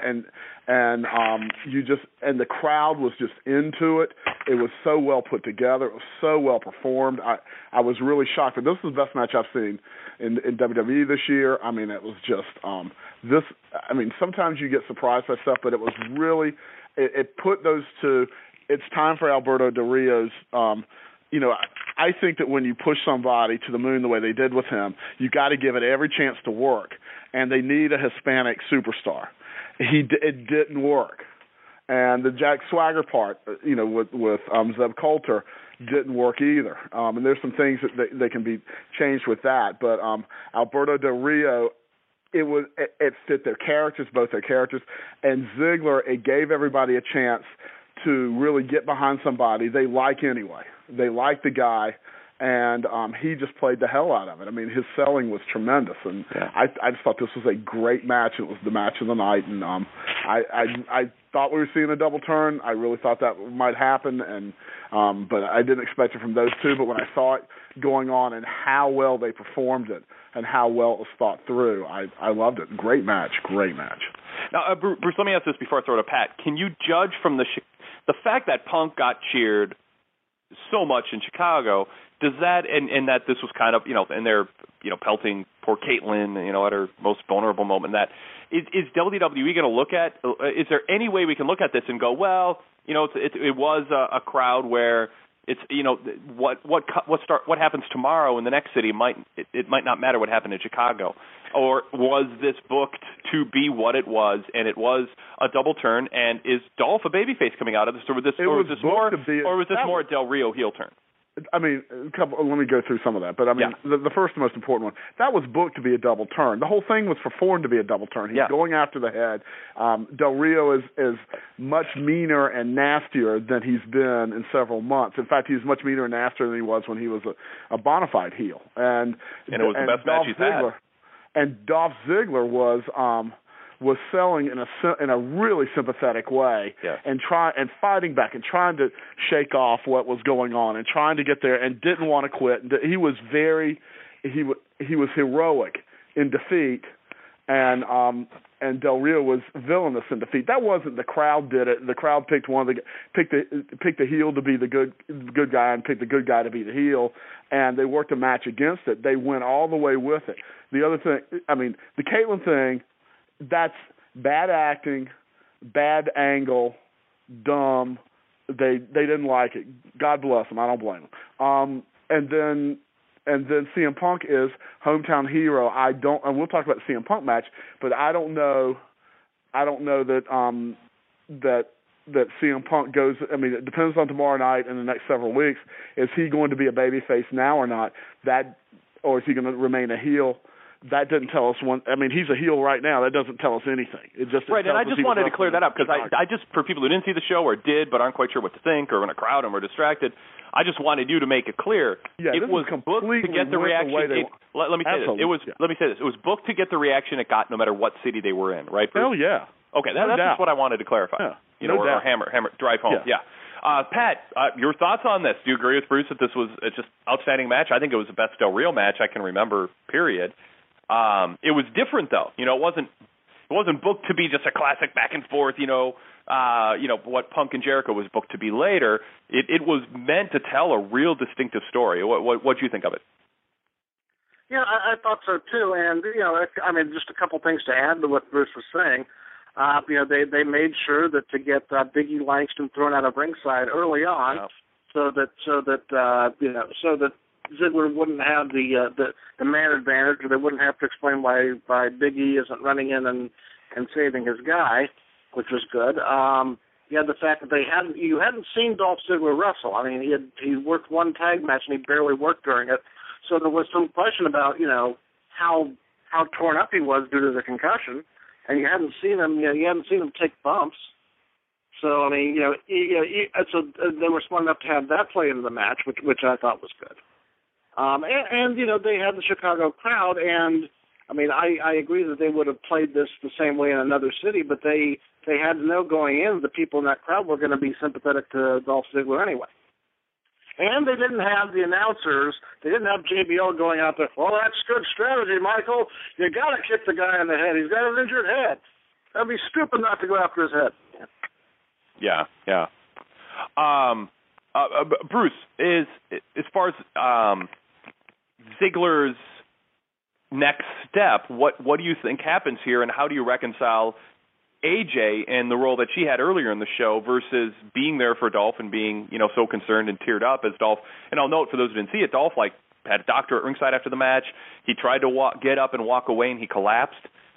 the crowd was just into it. It was so well put together. It was so well performed. I was really shocked. And this is the best match I've seen in WWE this year. I mean, it was just this. I mean, sometimes you get surprised by stuff, but it was really it put those two. It's time for Alberto Del Rio's. I think that when you push somebody to the moon the way they did with him, you got to give it every chance to work. And they need a Hispanic superstar. It didn't work. And the Jack Swagger part, with Zeb Coulter, didn't work either. And there's some things that can be changed with that. But Alberto Del Rio, it fit their characters, both their characters. And Ziggler, it gave everybody a chance to really get behind somebody they like anyway. They like the guy, and he just played the hell out of it. I mean, his selling was tremendous, and I just thought this was a great match. It was the match of the night, and I thought we were seeing a double turn. I really thought that might happen, and but I didn't expect it from those two. But when I saw it going on and how well they performed it and how well it was thought through, I loved it. Great match. Now, Bruce, let me ask this before I throw it to Pat. Can you judge from the fact that Punk got cheered so much in Chicago, does that, and that this was kind of, and they're, pelting poor Caitlyn, at her most vulnerable moment, that is WWE going to look at, is there any way we can look at this and go, well, it was a crowd where it's, what happens tomorrow in the next city might not matter what happened in Chicago, or was this booked to be what it was, and it was a double turn, and is Dolph a babyface coming out of this, or was this more a Del Rio heel turn? let me go through some of that. But, the first and most important one, that was booked to be a double turn. The whole thing was for Forn to be a double turn. He's going after the head. Del Rio is much meaner and nastier than he's been in several months. In fact, he's much meaner and nastier than he was when he was a bona fide heel. And it was the best match he's had. And Dolph Ziggler was selling in a really sympathetic way, and fighting back and trying to shake off what was going on and trying to get there and didn't want to quit. He was he was heroic in defeat, and Del Rio was villainous in defeat. That wasn't the crowd did it. The crowd picked the heel to be the good guy and picked the good guy to be the heel, and they worked a match against it. They went all the way with it. The other thing, the Caitlyn thing. That's bad acting, bad angle, dumb. They didn't like it. God bless them. I don't blame them. And then CM Punk is hometown hero. And we'll talk about the CM Punk match, but I don't know that that CM Punk goes. It depends on tomorrow night and the next several weeks. Is he going to be a babyface now or not? Or is he going to remain a heel? That didn't tell us he's a heel right now. That doesn't tell us anything. It just right. And I just wanted to clear that up because I just, for people who didn't see the show or did but aren't quite sure what to think or going to crowd them or distracted, I just wanted you to make it clear. Yeah, it was booked to get the reaction. Let me say this. Let me say this. It was booked to get the reaction it got no matter what city they were in. Right? Hell yeah. Okay, that's just what I wanted to clarify. Yeah. Or hammer drive home. Yeah. Pat, your thoughts on this? Do you agree with Bruce that this was just outstanding match? I think it was the best Del Rio match I can remember. Period. It was different though. It wasn't booked to be just a classic back and forth. What Punk and Jericho was booked to be later. It was meant to tell a real distinctive story. What do you think of it? Yeah, I thought so too. And just a couple things to add to what Bruce was saying. They made sure that to get Big E Langston thrown out of ringside early on, so that Ziggler wouldn't have the man advantage, or they wouldn't have to explain why Big E isn't running in and saving his guy, which was good. You had the fact that you hadn't seen Dolph Ziggler wrestle. He worked one tag match and he barely worked during it, so there was some question about how torn up he was due to the concussion, and you hadn't seen him take bumps. So so they were smart enough to have that play into the match, which I thought was good. And they had the Chicago crowd, and I agree that they would have played this the same way in another city, but they had to know going in the people in that crowd were going to be sympathetic to Dolph Ziggler anyway. And they didn't have the announcers, they didn't have JBL going out there, well, that's good strategy, Michael. You got to kick the guy in the head. He's got an injured head. That'd be stupid not to go after his head. Yeah. Bruce, as far as Ziggler's next step, what do you think happens here, and how do you reconcile AJ and the role that she had earlier in the show versus being there for Dolph and being so concerned and teared up as Dolph? And I'll note for those who didn't see it, Dolph had a doctor at ringside after the match. He tried to get up and walk away, and he collapsed.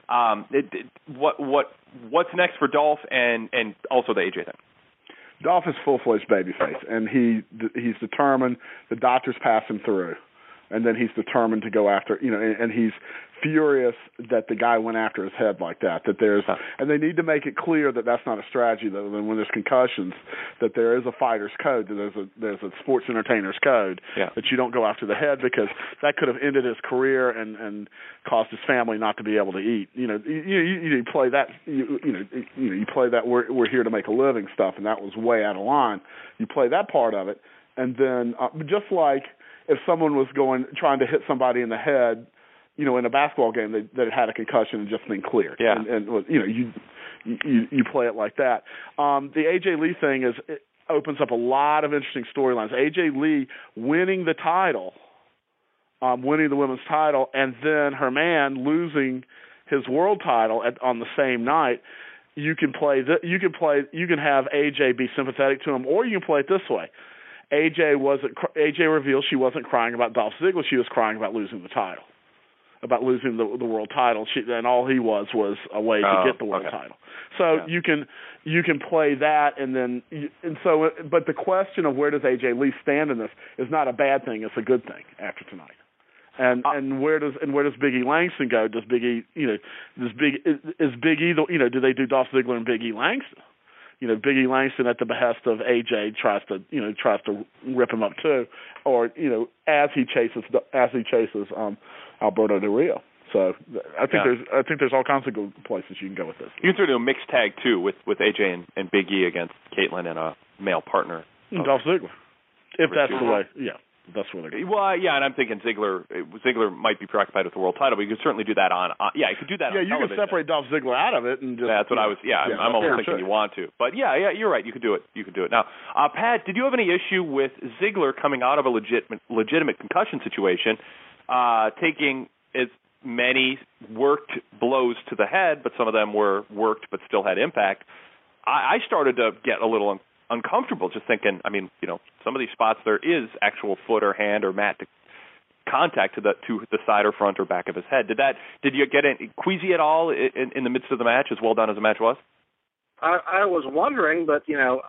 What's next for Dolph and also the AJ thing? Dolph is full-fledged babyface, and he's determined. The doctors pass him through, and then he's determined to go after, and he's furious that the guy went after his head like that. And they need to make it clear that that's not a strategy. That when there's concussions, that there is a fighter's code, that there's a sports entertainer's code, that you don't go after the head, because that could have ended his career and caused his family not to be able to eat. You play that. You play that. We're here to make a living stuff, and that was way out of line. You play that part of it, and then just like if someone was trying to hit somebody in the head, in a basketball game that had a concussion and just been cleared. Yeah. And you play it like that. The AJ Lee thing opens up a lot of interesting storylines. AJ Lee winning the title, winning the women's title, and then her man losing his world title on the same night. You can have AJ be sympathetic to him, or you can play it this way. AJ revealed she wasn't crying about Dolph Ziggler. She was crying about losing the title. about losing the world title, and all he was a way to get the world title. So you can play that, but the question of where does AJ Lee stand in this is not a bad thing; it's a good thing after tonight. And where does Big E Langston go? Does Big E is Big E do they do Dolph Ziggler and Big E Langston? Big E Langston at the behest of AJ tries to rip him up too, or as he chases Alberto Del Rio. So I think there's all kinds of good places you can go with this. You can sort of do a mixed tag too with AJ and Big E against Caitlyn and a male partner. Dolph Ziggler, if that's the way. Yeah. That's what they're going. Well, yeah, and I'm thinking Ziggler might be preoccupied with the world title, but you could certainly do that on you could do that on television. Yeah, you can separate Dolph Ziggler out of it and just. That's what I was. I'm almost thinking you want to, but yeah, you're right. You could do it. Now, Pat, did you have any issue with Ziggler coming out of a legitimate concussion situation, taking as many worked blows to the head, but some of them were worked but still had impact? I started to get a little uncomfortable just thinking, some of these spots there is actual foot or hand or mat contact to the side or front or back of his head. Did you get queasy at all in the midst of the match, as well done as the match was? I was wondering, but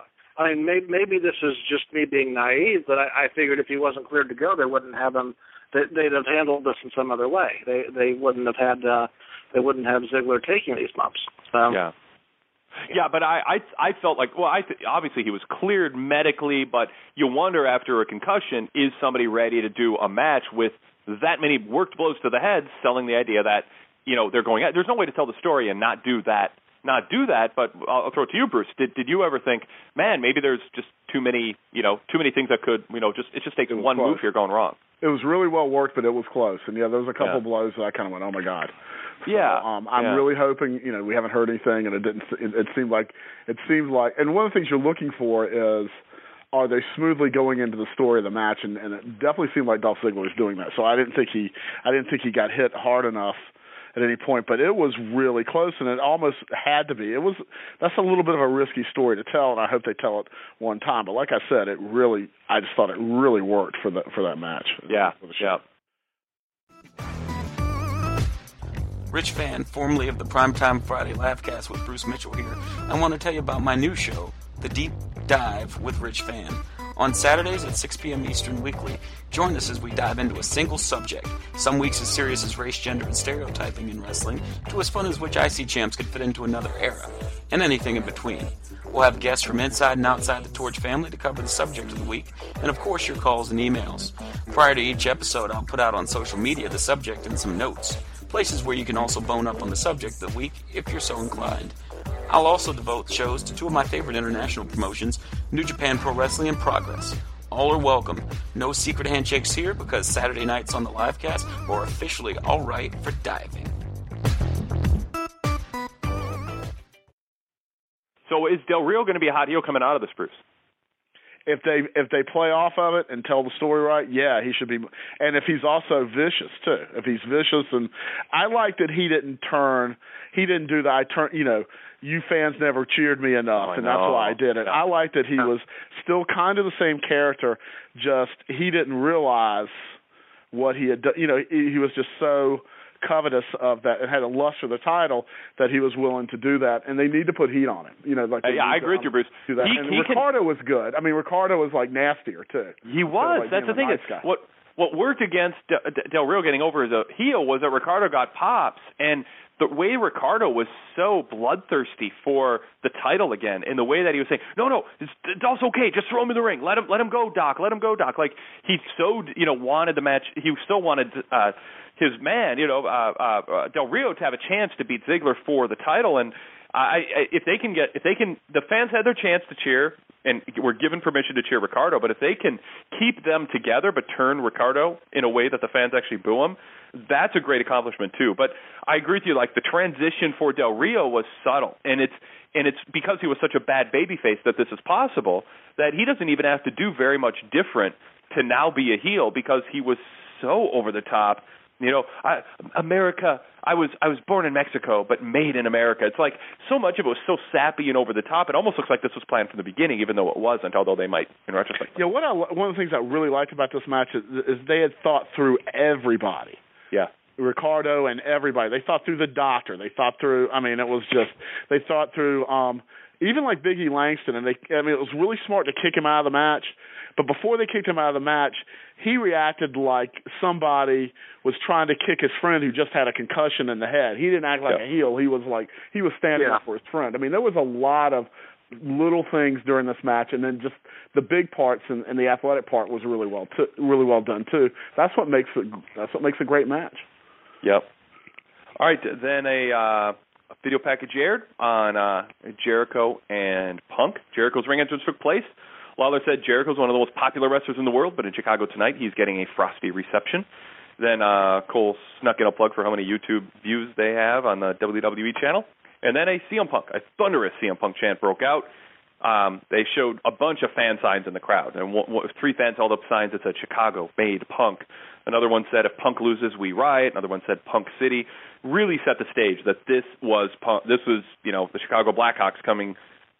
maybe this is just me being naive, but I figured if he wasn't cleared to go, they wouldn't have him. They'd have handled this in some other way. They wouldn't have had. They wouldn't have Ziggler taking these bumps. So. Yeah. Yeah, but I felt like, obviously he was cleared medically, but you wonder after a concussion, is somebody ready to do a match with that many worked blows to the head, selling the idea that, they're going out. There's no way to tell the story and not do that, but I'll throw it to you, Bruce. Did you ever think, man, maybe there's just too many things that could, it just takes one move here going wrong? It was really well worked, but it was close. And, there was a couple of blows that I kind of went, oh, my God. So, I'm really hoping, we haven't heard anything, and it seemed like, and one of the things you're looking for is, are they smoothly going into the story of the match? And it definitely seemed like Dolph Ziggler was doing that. So I didn't think he got hit hard enough at any point, but it was really close, and it almost had to be. That's a little bit of a risky story to tell, and I hope they tell it one time. But like I said, I just thought it really worked for that match. Yeah. Rich Fan, formerly of the Primetime Friday Laughcast with Bruce Mitchell here. I want to tell you about my new show, The Deep Dive with Rich Fan. On Saturdays at 6 p.m. Eastern weekly, join us as we dive into a single subject. Some weeks as serious as race, gender, and stereotyping in wrestling, to as fun as which IC champs could fit into another era, and anything in between. We'll have guests from inside and outside the Torch family to cover the subject of the week, and of course your calls and emails. Prior to each episode, I'll put out on social media the subject and some notes, places where you can also bone up on the subject of the week if you're so inclined. I'll also devote shows to two of my favorite international promotions, New Japan Pro Wrestling and Progress. All are welcome. No secret handshakes here because Saturday nights on the livecast are officially all right for diving. So is Del Rio going to be a hot heel coming out of this, Bruce? If they play off of it and tell the story right, yeah, he should be. And if he's also vicious too, if he's vicious, and I like that he didn't do the you fans never cheered me enough, and that's why I did it. I like that he was still kind of the same character, just he didn't realize what he had done. He was just so covetous of that and had a lust for the title that he was willing to do that, and they need to put heat on him. I agree with you, Bruce. Do that. Ricardo was good. I mean, Ricardo was nastier too. He was. That's the thing. What worked against Del Rio getting over as a heel was that Ricardo got pops, and the way Ricardo was so bloodthirsty for the title again, in the way that he was saying, no, it's okay, just throw him in the ring, let him go, Doc. Like he so wanted the match. He still wanted his man, Del Rio to have a chance to beat Ziggler for the title, and if they can, the fans had their chance to cheer, and were given permission to cheer Ricardo, but if they can keep them together but turn Ricardo in a way that the fans actually boo him, that's a great accomplishment too. But I agree with you, like the transition for Del Rio was subtle, and it's because he was such a bad babyface that this is possible, that he doesn't even have to do very much different to now be a heel because he was so over the top. America, I was born in Mexico, but made in America. It's like so much of it was so sappy and over the top. It almost looks like this was planned from the beginning, even though it wasn't, although they might in retrospect. Yeah, one of the things I really liked about this match is they had thought through everybody. Yeah. Ricardo and everybody. They thought through the doctor. They thought through. I mean, it was just they thought through. Even like Biggie Langston, and it was really smart to kick him out of the match. But before they kicked him out of the match, he reacted like somebody was trying to kick his friend who just had a concussion in the head. He didn't act like a heel. He was standing up for his friend. I mean, there was a lot of little things during this match, and then just the big parts and the athletic part was really well done too. That's what makes a great match. Yep. All right, then a video package aired on Jericho and Punk. Jericho's ring entrance took place. Lawler said Jericho's one of the most popular wrestlers in the world, but in Chicago tonight he's getting a frosty reception. Then Cole snuck in a plug for how many YouTube views they have on the WWE channel. And then a thunderous CM Punk chant broke out. They showed a bunch of fan signs in the crowd. And 3 fans held up signs that said Chicago made Punk. Another one said, if Punk loses, we riot. Another one said Punk City. Really set the stage that this was Punk. This was, the Chicago Blackhawks coming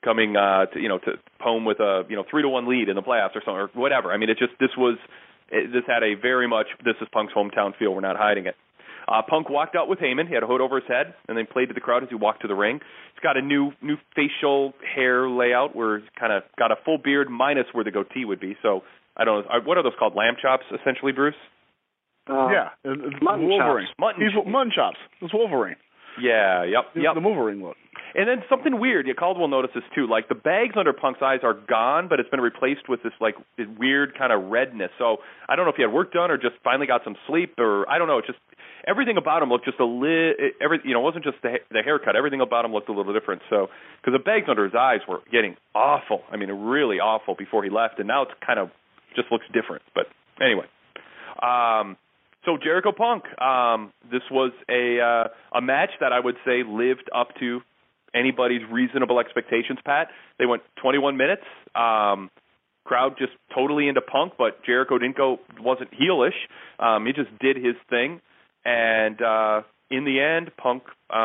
to home with a 3-1 lead in the playoffs or something or whatever. I mean, this had a very much this is Punk's hometown feel. We're not hiding it. Punk walked out with Heyman. He had a hood over his head and then played to the crowd as he walked to the ring. He's got a new facial hair layout where he's kind of got a full beard minus where the goatee would be. So I don't know. What are those called? Lamb chops, essentially, Bruce? It's Wolverine. Mutton chops. It's Wolverine. Yeah. Yep. The Wolverine look. And then something weird, Caldwell noticed this too, like the bags under Punk's eyes are gone, but it's been replaced with this like weird kind of redness. So I don't know if he had work done or just finally got some sleep, or I don't know. It's just everything about him looked just a little. It wasn't just the haircut. Everything about him looked a little different. So because the bags under his eyes were getting awful. I mean, really awful before he left, and now it's kind of just looks different. But anyway. So Jericho Punk, this was a match that I would say lived up to anybody's reasonable expectations, Pat. They went 21 minutes. Crowd just totally into Punk, but Jericho wasn't heelish. He just did his thing. And in the end, Punk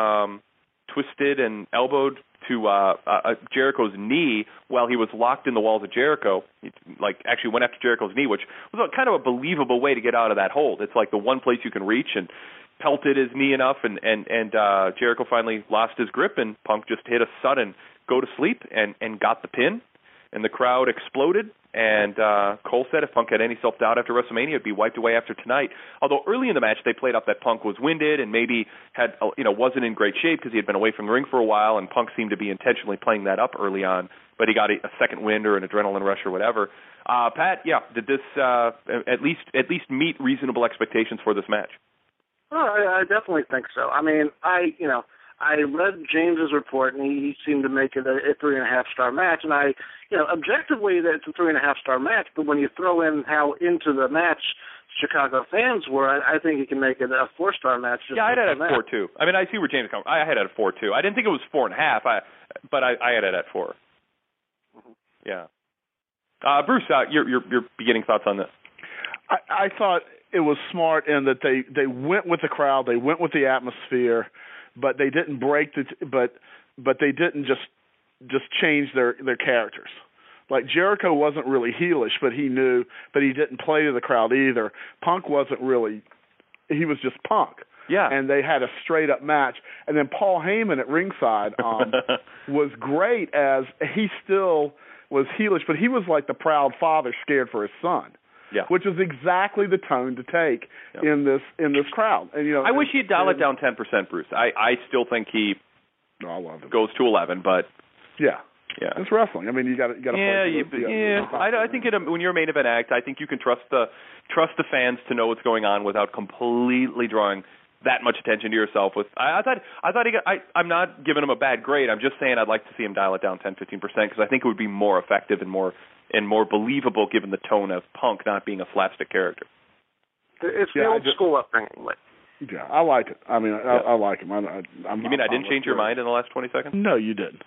twisted and elbowed to Jericho's knee while he was locked in the walls of Jericho. He actually went after Jericho's knee, which was kind of a believable way to get out of that hold. It's like the one place you can reach, and pelted his knee enough, and Jericho finally lost his grip, and Punk just hit a sudden go to sleep and got the pin, and the crowd exploded. And Cole said if Punk had any self-doubt after WrestleMania, it'd be wiped away after tonight. Although early in the match they played up that Punk was winded and maybe had wasn't in great shape because he had been away from the ring for a while, and Punk seemed to be intentionally playing that up early on. But he got a second wind or an adrenaline rush or whatever. Pat, did this at least meet reasonable expectations for this match? Well, I definitely think so. I mean, I read James's report, and he seemed to make it a 3.5-star match. And objectively, it's a 3.5-star match. But when you throw in how into the match Chicago fans were, I think you can make it a 4-star match. I had it at 4 too. I mean, I see where James comes. I had it at 4 too. I didn't think it was 4.5. But I had it at 4. Mm-hmm. Yeah. Bruce, your beginning thoughts on this? I thought it was smart in that they went with the crowd, they went with the atmosphere, but they didn't break but they didn't just change their characters. Like Jericho wasn't really heelish, but he didn't play to the crowd either. Punk wasn't really, he was just Punk. Yeah. And they had a straight up match. And then Paul Heyman at ringside was great, as he still was heelish, but he was like the proud father scared for his son. Yeah. Which is exactly the tone to take in this crowd. And I wish he'd dial it down 10%, Bruce. I still think he goes to 11, but yeah, it's wrestling. I mean, you got to play. I think when you're a main event act, I think you can trust the fans to know what's going on without completely drawing that much attention to yourself. I'm not giving him a bad grade. I'm just saying I'd like to see him dial it down 10-15% because I think it would be more effective and more believable given the tone of Punk not being a slapstick character. It's the old school upbringing. Yeah, I like it. I mean, I like him. You mean I didn't change your mind in the last 20 seconds? No, you didn't.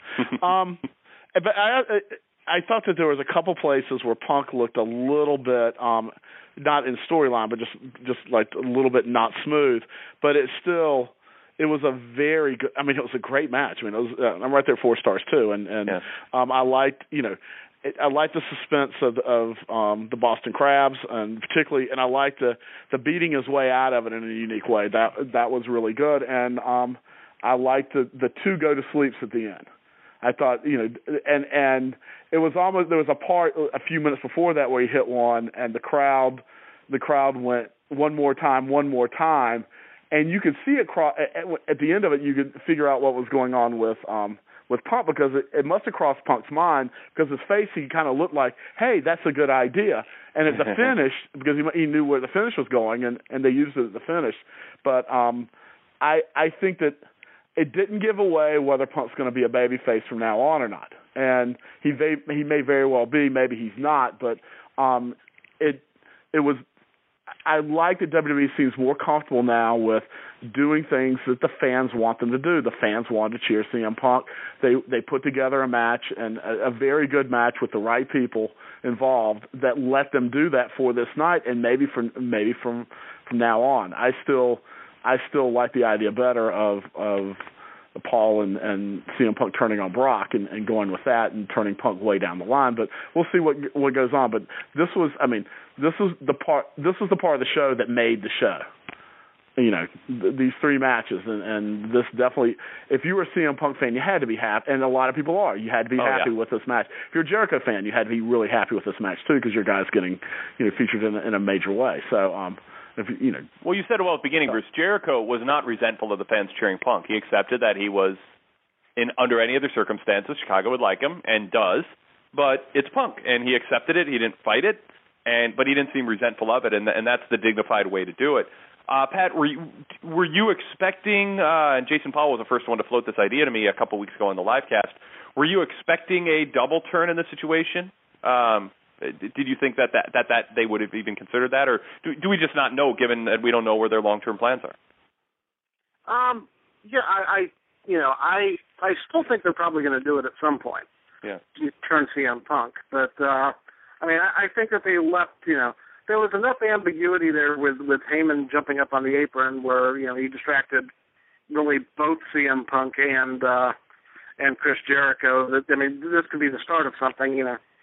But I thought that there was a couple places where Punk looked a little bit, not in storyline, but just like a little bit not smooth. But it was a very good. I mean, it was a great match. I mean, I'm right there 4 stars too, and I liked I like the suspense of the Boston Crabs, and particularly, and I like the beating his way out of it in a unique way. That was really good, and I liked the two go to sleeps at the end. I thought, and it was almost, there was a part a few minutes before that where he hit one, and the crowd went one more time, and you could see it at the end of it. You could figure out what was going on with Punk, because it must have crossed Punk's mind, because his face, he kind of looked like, hey, that's a good idea. And at the finish, because he knew where the finish was going, and they used it at the finish. But I think that it didn't give away whether Punk's going to be a babyface from now on or not. And he may very well be, maybe he's not, but it was. I like that WWE seems more comfortable now with doing things that the fans want them to do. The fans wanted to cheer CM Punk. They put together a match, and a very good match with the right people involved that let them do that for this night, and maybe from now on. I still like the idea better of Paul and CM Punk turning on Brock and going with that and turning Punk way down the line. But we'll see what goes on. But this was the part of the show that made the show. These three matches, and this definitely, if you were a CM Punk fan, you had to be happy, and a lot of people are. You had to be happy with this match. If you're a Jericho fan, you had to be really happy with this match too, because your guy's getting featured in a major way. So Well, you said it well at the beginning, Bruce. Jericho was not resentful of the fans cheering Punk. He accepted that he was, under any other circumstances, Chicago would like him, and does, but it's Punk, and he accepted it. He didn't fight it, but he didn't seem resentful of it, and that's the dignified way to do it. Pat, were you expecting, and Jason Paul was the first one to float this idea to me a couple weeks ago on the live cast, were you expecting a double turn in this situation? Did you think that they would have even considered that, or do we just not know, given that we don't know where their long-term plans are? Yeah, I still think they're probably going to do it at some point. Yeah, turn CM Punk, but I think that they left. There was enough ambiguity there with Heyman jumping up on the apron, where he distracted really both CM Punk and Chris Jericho. That this could be the start of something.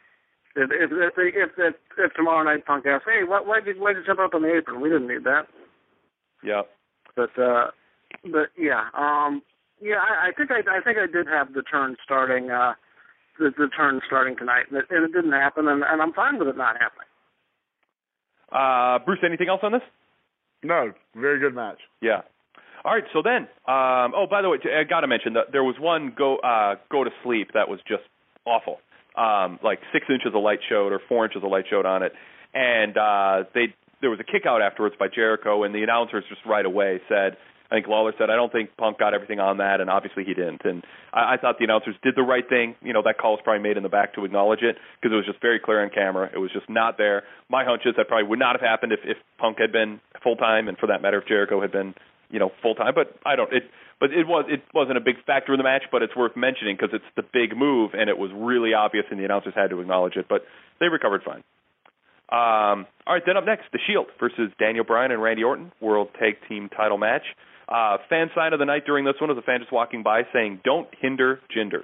If tomorrow night Punk asks, hey, why did you jump up on the apron? We didn't need that. Yeah. But yeah, I think I did have the turn starting tonight, and it didn't happen, and I'm fine with it not happening. Bruce, anything else on this? No, very good match. Yeah. All right, so then, by the way, I got to mention that there was one go to sleep that was just awful. Like 6 inches of light showed, or 4 inches of light showed on it, and there was a kick out afterwards by Jericho, and the announcers just right away said, I think Lawler said, I don't think Punk got everything on that, and obviously he didn't. And I thought the announcers did the right thing. That call was probably made in the back to acknowledge it, because it was just very clear on camera. It was just not there. My hunch is that probably would not have happened if Punk had been full-time, and for that matter, if Jericho had been, full-time. But it wasn't a big factor in the match, but it's worth mentioning because it's the big move, and it was really obvious, and the announcers had to acknowledge it. But they recovered fine. All right, then up next, The Shield versus Daniel Bryan and Randy Orton, World Tag Team title match. Fan sign of the night during this one was a fan just walking by saying, "Don't hinder Jinder."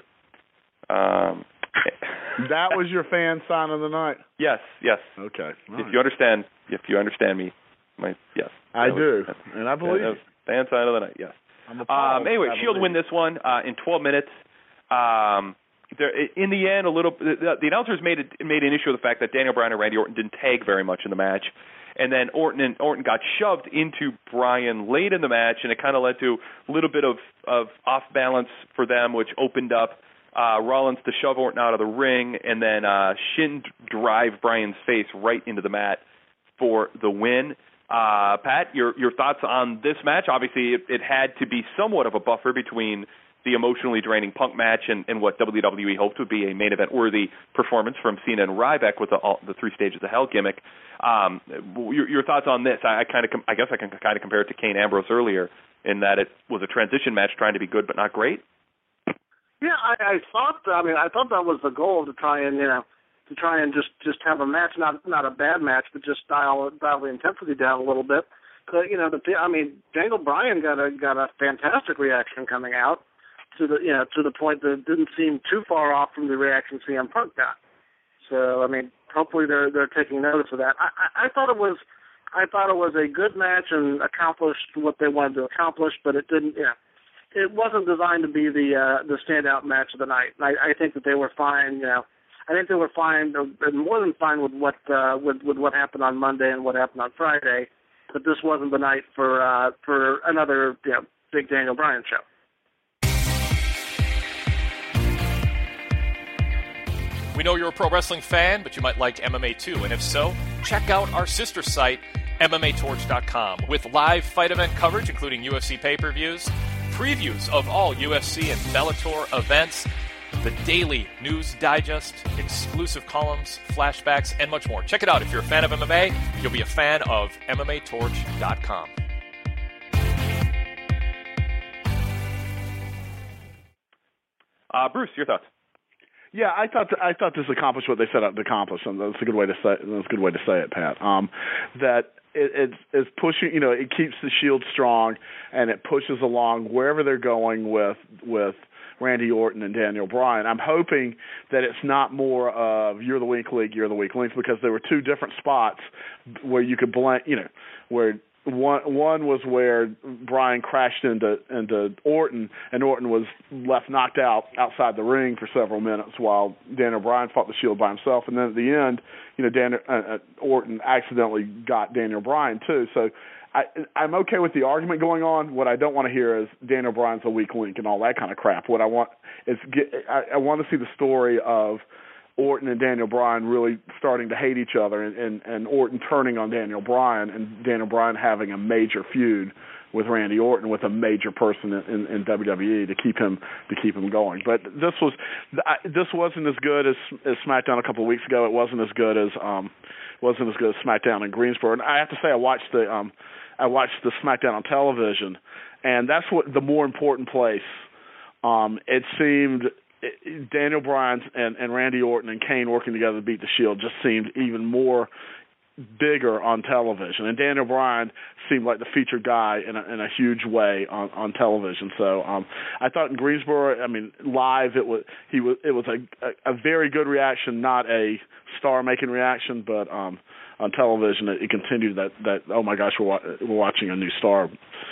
That was your fan sign of the night? Yes. Okay. If you understand me, yes. I do, and I believe it. Fan sign of the night, yes. Anyway, Shield win this one in 12 minutes. In the end, the announcers made an issue of the fact that Daniel Bryan and Randy Orton didn't tag very much in the match. And then Orton got shoved into Bryan late in the match, and it kind of led to a little bit of off balance for them, which opened up Rollins to shove Orton out of the ring, and then shin drive Bryan's face right into the mat for the win. Pat, your thoughts on this match? Obviously, it had to be somewhat of a buffer between the emotionally draining Punk match and what WWE hoped would be a main event worthy performance from Cena and Ryback with the 3 stages of hell gimmick. Your thoughts on this? I guess I can kind of compare it to Kane Ambrose earlier in that it was a transition match trying to be good but not great. Yeah, I thought that was the goal, to try and just have a match, not a bad match, but just dial the intensity down a little bit. Daniel Bryan got a fantastic reaction coming out. To the point that it didn't seem too far off from the reaction CM Punk got. So I mean, hopefully they're taking notice of that. I thought it was a good match and accomplished what they wanted to accomplish, but it didn't. Yeah, it wasn't designed to be the standout match of the night. I think that they were fine. I think they were fine, more than fine with what happened on Monday and what happened on Friday. But this wasn't the night for another big Daniel Bryan show. We know you're a pro wrestling fan, but you might like MMA too, and if so, check out our sister site, MMATorch.com, with live fight event coverage, including UFC pay-per-views, previews of all UFC and Bellator events, the daily news digest, exclusive columns, flashbacks, and much more. Check it out. If you're a fan of MMA, you'll be a fan of MMATorch.com. Bruce, your thoughts? Yeah, I thought this accomplished what they set out to accomplish, and that's a good way to say it, Pat. That it's pushing, it keeps the Shield strong, and it pushes along wherever they're going with Randy Orton and Daniel Bryan. I'm hoping that it's not more of you're the weak link, because there were two different spots where you could blend, where one was where Bryan crashed into Orton, and Orton was left knocked out outside the ring for several minutes while Daniel Bryan fought the Shield by himself. And then at the end, Orton accidentally got Daniel Bryan too. So I'm okay with the argument going on. What I don't want to hear is Daniel Bryan's a weak link and all that kind of crap. What I want is I want to see the story of Orton and Daniel Bryan really starting to hate each other, and Orton turning on Daniel Bryan, and Daniel Bryan having a major feud with Randy Orton, with a major person in WWE to keep him going. But this wasn't as good as SmackDown a couple of weeks ago. It wasn't as good as SmackDown in Greensboro. And I have to say, I watched the SmackDown on television, and that's what the more important place. It seemed Daniel Bryan and Randy Orton and Kane working together to beat the Shield just seemed even more bigger on television, and Daniel Bryan seemed like the featured guy in a huge way on television. So I thought in Greensboro, live it was a very good reaction, not a star-making reaction, but on television it continued that oh my gosh, we're watching a new star,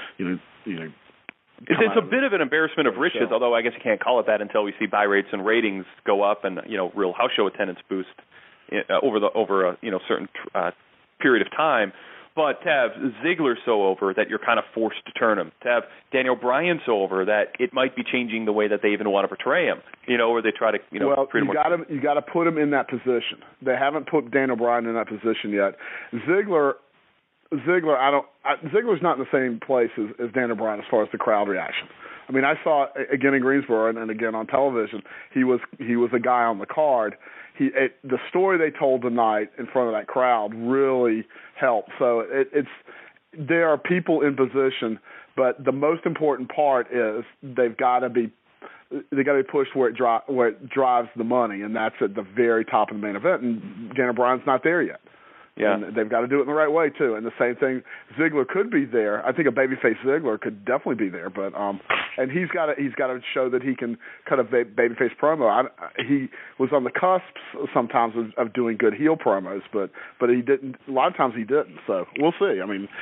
It's a bit of an embarrassment of riches, although I guess you can't call it that until we see buy rates and ratings go up and real house show attendance boost over a certain period of time. But to have Ziggler so over that you're kind of forced to turn him, to have Daniel Bryan so over that it might be changing the way that they even want to portray him, or they try to treat him. You got to put him in that position. They haven't put Daniel Bryan in that position yet. Ziggler's not in the same place as Daniel Bryan as far as the crowd reaction. I saw again in Greensboro and again on television. He was a guy on the card. The story they told tonight in front of that crowd really helped. So there are people in position, but the most important part is they've got to be pushed where it drives the money, and that's at the very top of the main event. And Daniel Bryan's not there yet. Yeah, and they've got to do it in the right way too. And the same thing, Ziggler could be there. I think a babyface Ziggler could definitely be there, but and he's got to show that he can cut a babyface promo. He was on the cusp sometimes of doing good heel promos, but he didn't. A lot of times he didn't. So we'll see.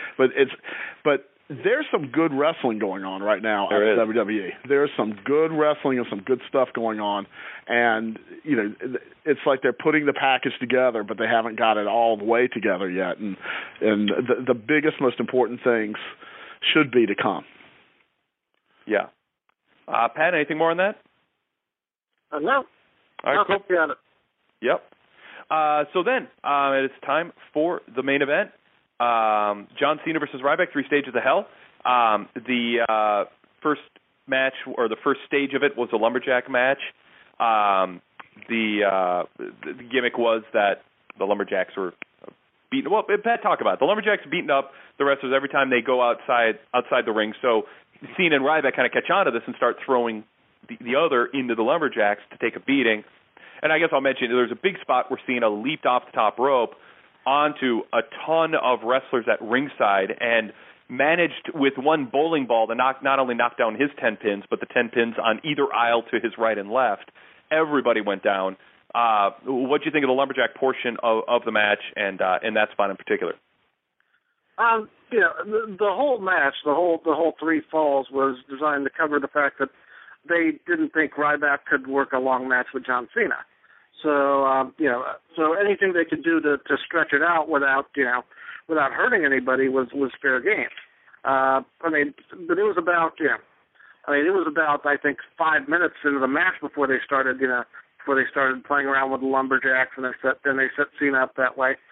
But there's some good wrestling going on right now at WWE. There's some good wrestling and some good stuff going on, and it's like they're putting the package together, but they haven't got it all the way together yet. And the biggest, most important things should be to come. Yeah, Pat, anything more on that? No. All right, cool. Got it. Yep. So then it's time for the main event. John Cena versus Ryback, 3 stages of hell. The first match, or the first stage of it, was a lumberjack match. The gimmick was that the lumberjacks were beaten. Well, Pat, talk about it. The lumberjacks beating up the wrestlers every time they go outside the ring. So Cena and Ryback kind of catch on to this and start throwing the other into the lumberjacks to take a beating. And I guess I'll mention there's a big spot where Cena leaped off the top rope onto a ton of wrestlers at ringside and managed with one bowling ball to not only knock down his 10 pins, but the 10 pins on either aisle to his right and left. Everybody went down. What do you think of the lumberjack portion of the match and in that spot in particular? The whole match, the whole three falls was designed to cover the fact that they didn't think Ryback could work a long match with John Cena. So, so anything they could do to stretch it out without hurting anybody was fair game. But it was about, I think 5 minutes into the match before they started playing around with the lumberjacks, and then they set Cena up that way.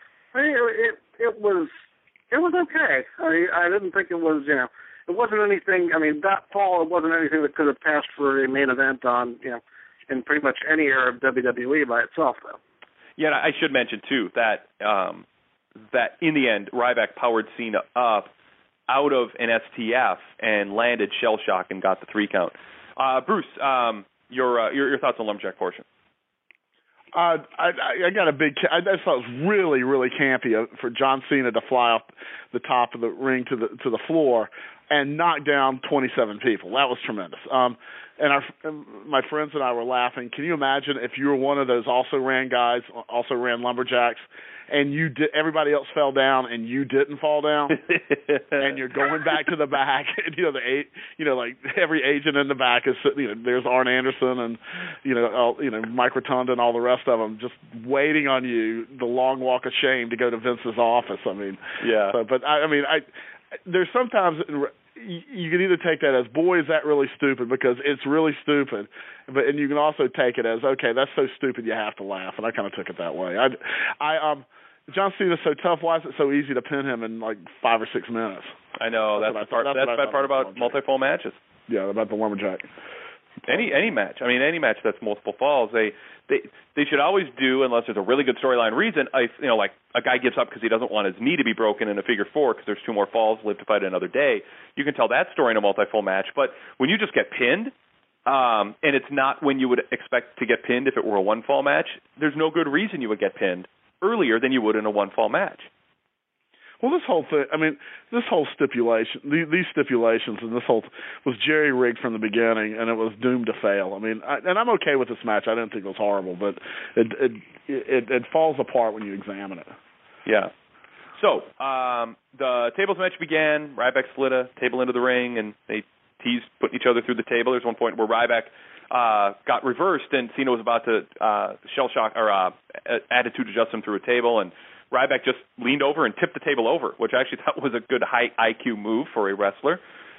It was okay. I didn't think it was, it wasn't anything. That fall, it wasn't anything that could have passed for a main event on, in pretty much any era of WWE by itself, though. Yeah, I should mention too that that in the end, Ryback powered Cena up out of an STF and landed shell shock and got the 3 count. Bruce, your thoughts on lumberjack portion? I got a big. I just thought it was really, really campy for John Cena to fly off the top of the ring to the floor and knock down 27 people. That was tremendous. And my friends and I were laughing. Can you imagine if you were one of those also ran lumberjacks, and everybody else fell down and you didn't fall down, and you're going back to the back, and like every agent in the back is there's Arn Anderson and Mike Rotunda and all the rest of them just waiting on you, the long walk of shame to go to Vince's office. Yeah. There's sometimes you can either take that as, boy, is that really stupid, because it's really stupid, and you can also take it as, okay, that's so stupid you have to laugh, and I kind of took it that way. John Cena's so tough. Why is it so easy to pin him in like 5 or 6 minutes? I know that's the bad part about multi-fall matches. Yeah, about the lumberjack. Any match. Any match that's multiple falls, they should always do, unless there's a really good storyline reason. Like a guy gives up because he doesn't want his knee to be broken in a figure 4 because there's 2 more falls, live to fight another day. You can tell that story in a multi-fall match. But when you just get pinned, and it's not when you would expect to get pinned if it were a 1-fall match, there's no good reason you would get pinned earlier than you would in a 1-fall match. Well, this whole thing, this whole stipulation, these stipulations, and this whole was jerry-rigged from the beginning, and it was doomed to fail. And I'm okay with this match. I didn't think it was horrible, but it falls apart when you examine it. Yeah. So the tables match began. Ryback slid a table into the ring, and they teased putting each other through the table. There's one point where Ryback got reversed, and Cena was about to shell shock or attitude adjust him through a table, and Ryback just leaned over and tipped the table over, which I actually thought was a good high IQ move for a wrestler.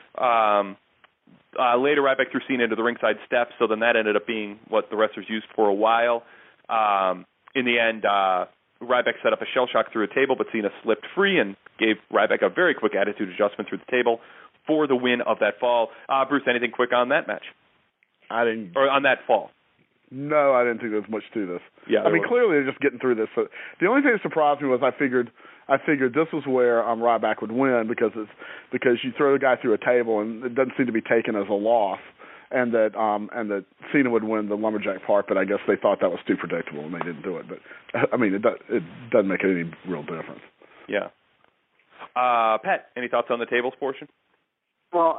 Later, Ryback threw Cena into the ringside steps, so then that ended up being what the wrestlers used for a while. In the end, Ryback set up a shell shock through a table, but Cena slipped free and gave Ryback a very quick attitude adjustment through the table for the win of that fall. Bruce, anything quick on that match? Or on that fall? No, I didn't think there was much to this. Yeah, clearly they're just getting through this. So the only thing that surprised me was I figured this was where Ryback would win because you throw the guy through a table and it doesn't seem to be taken as a loss, and that Cena would win the lumberjack part. But I guess they thought that was too predictable and they didn't do it. But it doesn't make any real difference. Yeah. Pat, any thoughts on the tables portion? Well,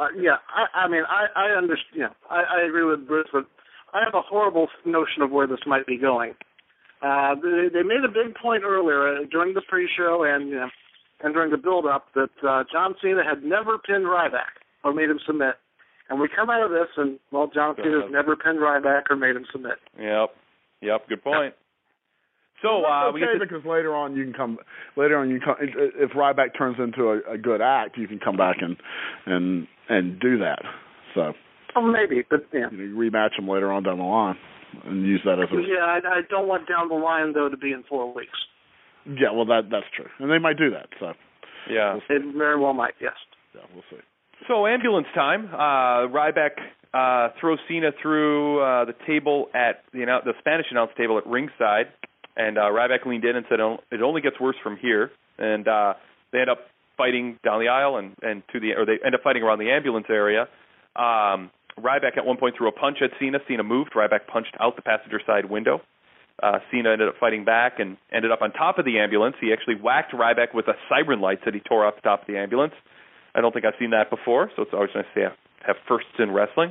I understand. I agree with Bruce, but I have a horrible notion of where this might be going. They made a big point earlier during the pre-show and during the build-up that John Cena had never pinned Ryback or made him submit. And we come out of this, and John Cena's never pinned Ryback or made him submit. Yep. Good point. So because later on you can come. If Ryback turns into a good act, you can come back and do that. So. Oh, maybe, but yeah. You rematch them later on down the line and use that as a... Yeah, I don't want down the line, though, to be in 4 weeks. Yeah, well, that's true. And they might do that, so... Yeah. They very well might, yes. Yeah, we'll see. So, ambulance time. Ryback throws Cena through the table at the Spanish announce table at ringside, and Ryback leaned in and said, it only gets worse from here. And they end up fighting down the aisle and they end up fighting around the ambulance area. Ryback at one point threw a punch at Cena. Cena moved. Ryback punched out the passenger side window. Cena ended up fighting back and ended up on top of the ambulance. He actually whacked Ryback with a siren light that he tore off the top of the ambulance. I don't think I've seen that before, so it's always nice to have firsts in wrestling.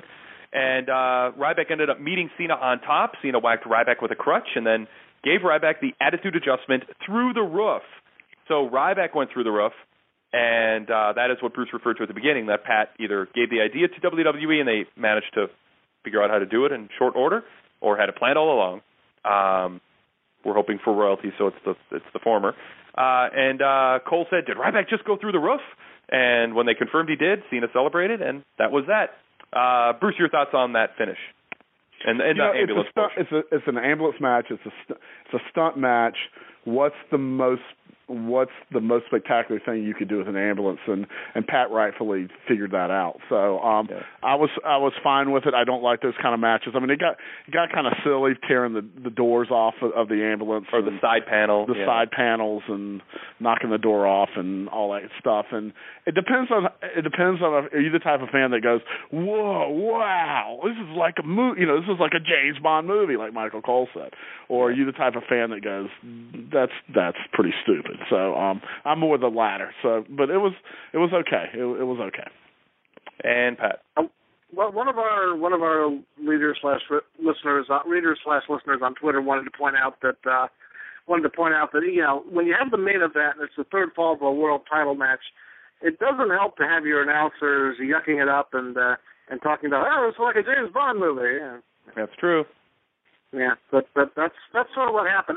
And Ryback ended up meeting Cena on top. Cena whacked Ryback with a crutch and then gave Ryback the attitude adjustment through the roof. So Ryback went through the roof, and that is what Bruce referred to at the beginning, that Pat either gave the idea to WWE and they managed to figure out how to do it in short order, or had it planned all along. We're hoping for royalty, so it's the former. And Cole said, "Did Ryback just go through the roof?" And when they confirmed he did, Cena celebrated, and that was that. Bruce, your thoughts on that finish? And the ambulance match. It's an ambulance match. It's a stunt match. What's the most spectacular thing you could do with an ambulance? And Pat rightfully figured that out. So I was fine with it. I don't like those kind of matches. I mean, it got kind of silly tearing the doors off of the ambulance or the side panel, side panels, and knocking the door off and all that stuff. And it depends on are you the type of fan that goes, "Whoa, wow, this is like a movie, this is like a James Bond movie," like Michael Cole said, or are you the type of fan that goes, that's pretty stupid? So I'm more the latter. So, but it was okay. It was okay. And Pat, well, one of our readers slash listeners on Twitter wanted to point out that when you have the main event and it's the third fall of a world title match, it doesn't help to have your announcers yucking it up and talking about, oh, it's like a James Bond movie. Yeah. That's true. Yeah, but that's sort of what happened.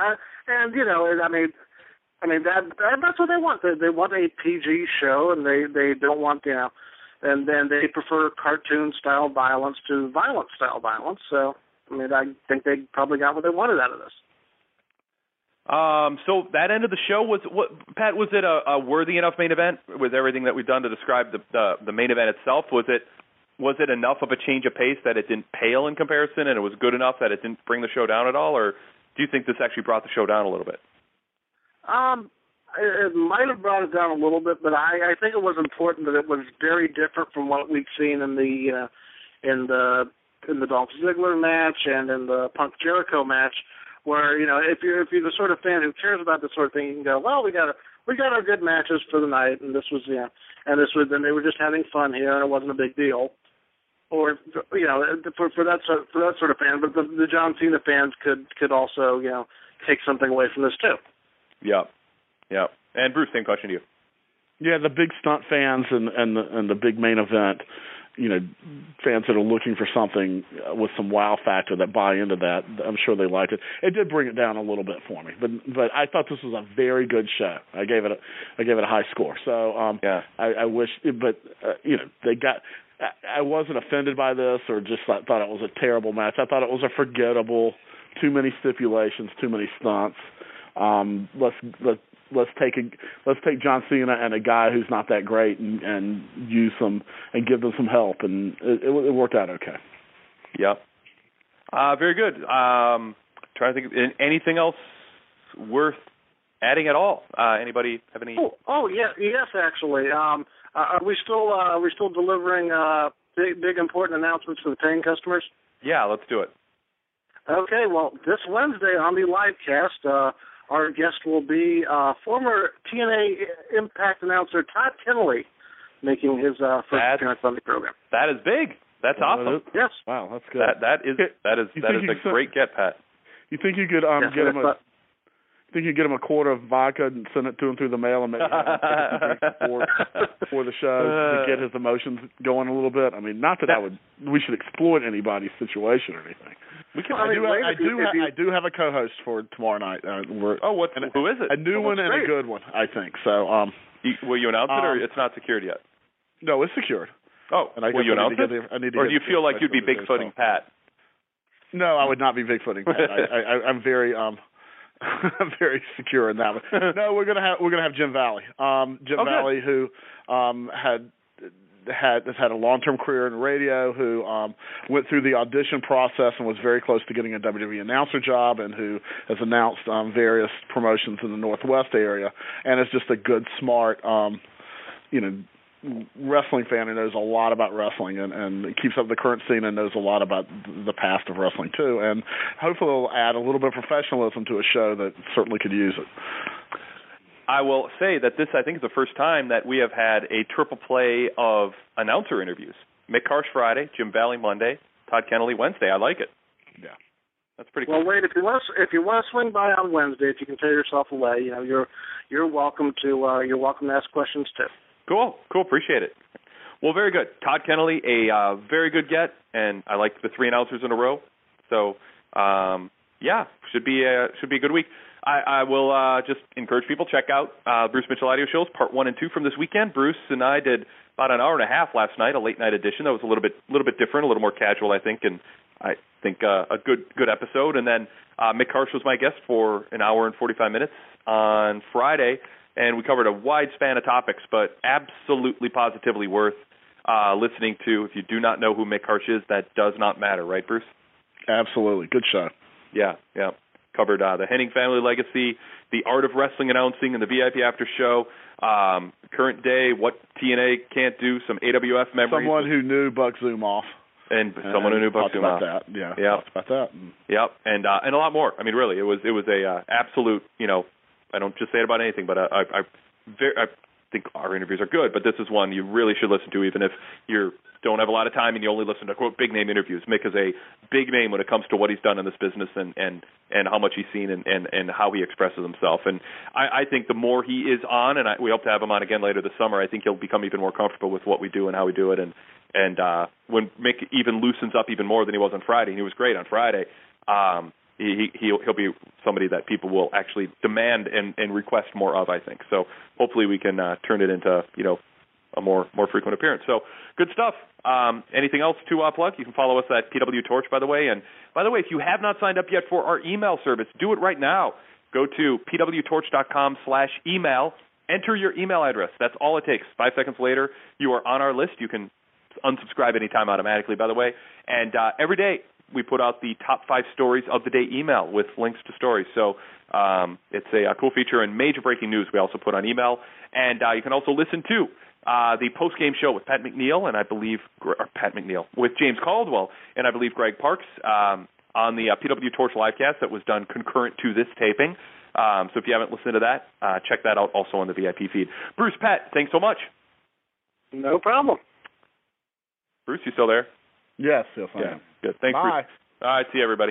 That's what they want. They want a PG show, and they don't want, and then they prefer cartoon-style violence to violent-style violence. So, I think they probably got what they wanted out of this. So that end of the show Pat, was it a worthy enough main event with everything that we've done to describe the main event itself? Was it enough of a change of pace that it didn't pale in comparison, and it was good enough that it didn't bring the show down at all, or do you think this actually brought the show down a little bit? It might have brought it down a little bit, but I think it was important that it was very different from what we'd seen in the Dolph Ziggler match and in the Punk Jericho match, where if you're the sort of fan who cares about this sort of thing, you can go, well, we got our good matches for the night, and this was then they were just having fun here, and it wasn't a big deal. Or for that sort of fan, but the John Cena fans could also take something away from this too. Yeah. And Bruce, same question to you. Yeah, the big stunt fans and the big main event, fans that are looking for something with some wow factor that buy into that, I'm sure they liked it. It did bring it down a little bit for me, but I thought this was a very good show. I gave it a high score. So I wish, but they got. I wasn't offended by this or just thought it was a terrible match. I thought it was a forgettable, too many stipulations, too many stunts. Let's take John Cena and a guy who's not that great and use them and give them some help, and it worked out okay. Yep. Very good. Trying to think of anything else worth adding at all. Anybody have any? Oh yeah, yes, actually. Are we still delivering big important announcements for the paying customers? Yeah, let's do it. Okay, well, this Wednesday on the live cast, our guest will be former TNA Impact announcer Todd Kennelly, making his first appearance on the program. That is big. That's awesome. Yes. Wow, that's good. That is a great get, Pat. You think you could get him a? Think you get him a quart of vodka and send it to him through the mail and maybe before the show to get his emotions going a little bit? I mean, not that we should exploit anybody's situation or anything. I do have a co-host for tomorrow night. Who is it? A new one and a good one, I think. So, will you announce it, or it's not secured yet? No, it's secured. Oh, will you announce it? Or do you feel like you'd be Bigfooting Pat? No, I would not be Bigfooting Pat. I'm very I'm very secure in that one. No, we're gonna have Jim Valley. Valley, who has had a long-term career in radio, who went through the audition process and was very close to getting a WWE announcer job, and who has announced various promotions in the Northwest area, and is just a good, smart, wrestling fan who knows a lot about wrestling and keeps up the current scene and knows a lot about the past of wrestling too, and hopefully it'll add a little bit of professionalism to a show that certainly could use it. I will say that this, I think, is the first time that we have had a triple play of announcer interviews. Mick Karsh Friday, Jim Valley Monday, Todd Kennelly Wednesday. I like it. Yeah. That's pretty cool. Well, Wade, if you want to swing by on Wednesday, if you can tear yourself away, you're welcome to ask questions too. Cool. Appreciate it. Well, very good. Todd Kennelly, a very good get, and I like the 3 announcers in a row. So, should be a good week. I will just encourage people, check out Bruce Mitchell Audio Shows, Part 1 and 2 from this weekend. Bruce and I did about an hour and a half last night, a late-night edition. That was a little bit different, a little more casual, I think, and I think a good episode. And then Mick Karsh was my guest for an hour and 45 minutes on Friday, and we covered a wide span of topics, but absolutely positively worth listening to. If you do not know who Mick Karsh is, that does not matter, right, Bruce? Absolutely. Good show. Yeah. Covered the Hennig family legacy, the art of wrestling announcing, and the VIP after show. Current day, what TNA can't do, some AWF memories. Someone who knew Buck Zumhofe. And someone who knew Buck Zumhofe. Talked about that. Yeah. Yep. Talked about that. Yep. And a lot more. I mean, really, it was a absolute. I don't just say it about anything, but I think our interviews are good. But this is one you really should listen to, even if you don't have a lot of time and you only listen to quote big name interviews. Mick is a big name when it comes to what he's done in this business and how much he's seen and how he expresses himself. And I think the more he is on, and we hope to have him on again later this summer, I think he'll become even more comfortable with what we do and how we do it. And when Mick even loosens up even more than he was on Friday, and he was great on Friday, he'll be somebody that people will actually demand and request more of, I think. So hopefully we can turn it into a more frequent appearance. So good stuff. Anything else to plug? You can follow us at PW Torch, by the way. And by the way, if you have not signed up yet for our email service, do it right now. Go to pwtorch.com/email. Enter your email address. That's all it takes. 5 seconds later, you are on our list. You can unsubscribe anytime automatically, by the way. And every day we put out the top 5 stories of the day email with links to stories. So it's a cool feature, and major breaking news we also put on email. And you can also listen to the post-game show with Pat McNeil with James Caldwell, and I believe Greg Parks on the PW Torch livecast that was done concurrent to this taping. So if you haven't listened to that, check that out also on the VIP feed. Bruce, Pat, thanks so much. No problem. Bruce, you still there? Yes, I am. Good. Thanks, Bye. Bruce. All right, see you, everybody.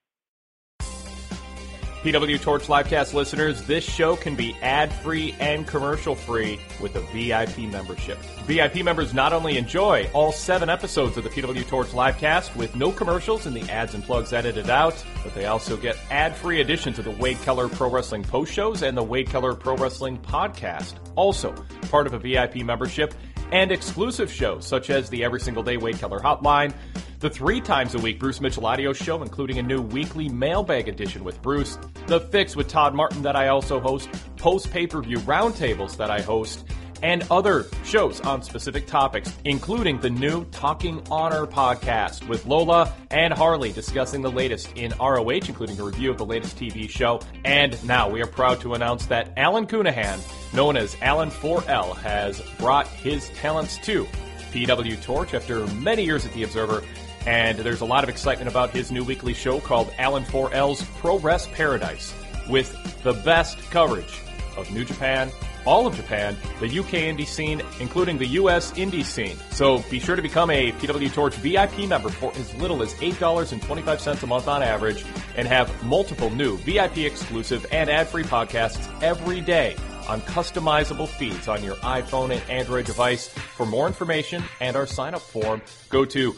PW Torch Livecast listeners, this show can be ad-free and commercial-free with a VIP membership. VIP members not only enjoy all 7 episodes of the PW Torch Livecast with no commercials and the ads and plugs edited out, but they also get ad-free additions of the Wade Keller Pro Wrestling post shows and the Wade Keller Pro Wrestling podcast. Also, part of a VIP membership and exclusive shows such as the Every Single Day Wade Keller Hotline, the 3 times a week Bruce Mitchell Audio Show, including a new weekly mailbag edition with Bruce, The Fix with Todd Martin that I also host, post-pay-per-view roundtables that I host, and other shows on specific topics, including the new Talking Honor podcast with Lola and Harley discussing the latest in ROH, including a review of the latest TV show. And now we are proud to announce that Alan Cunahan, known as Alan 4L, has brought his talents to PW Torch after many years at The Observer, and there's a lot of excitement about his new weekly show called Alan 4L's Pro Wrest Paradise, with the best coverage of New Japan, all of Japan, the UK indie scene, including the US indie scene. So be sure to become a PW Torch VIP member for as little as $8.25 a month on average, and have multiple new VIP exclusive and ad-free podcasts every day on customizable feeds on your iPhone and Android device. For more information and our sign-up form, go to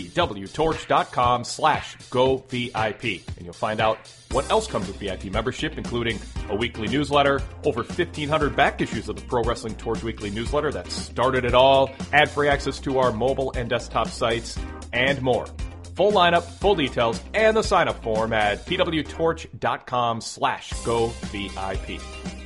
pwtorch.com/govip, and you'll find out what else comes with VIP membership, including a weekly newsletter, over 1,500 back issues of the Pro Wrestling Torch weekly newsletter that started it all, ad-free access to our mobile and desktop sites, and more. Full lineup, full details, and the sign-up form at pwtorch.com/govip.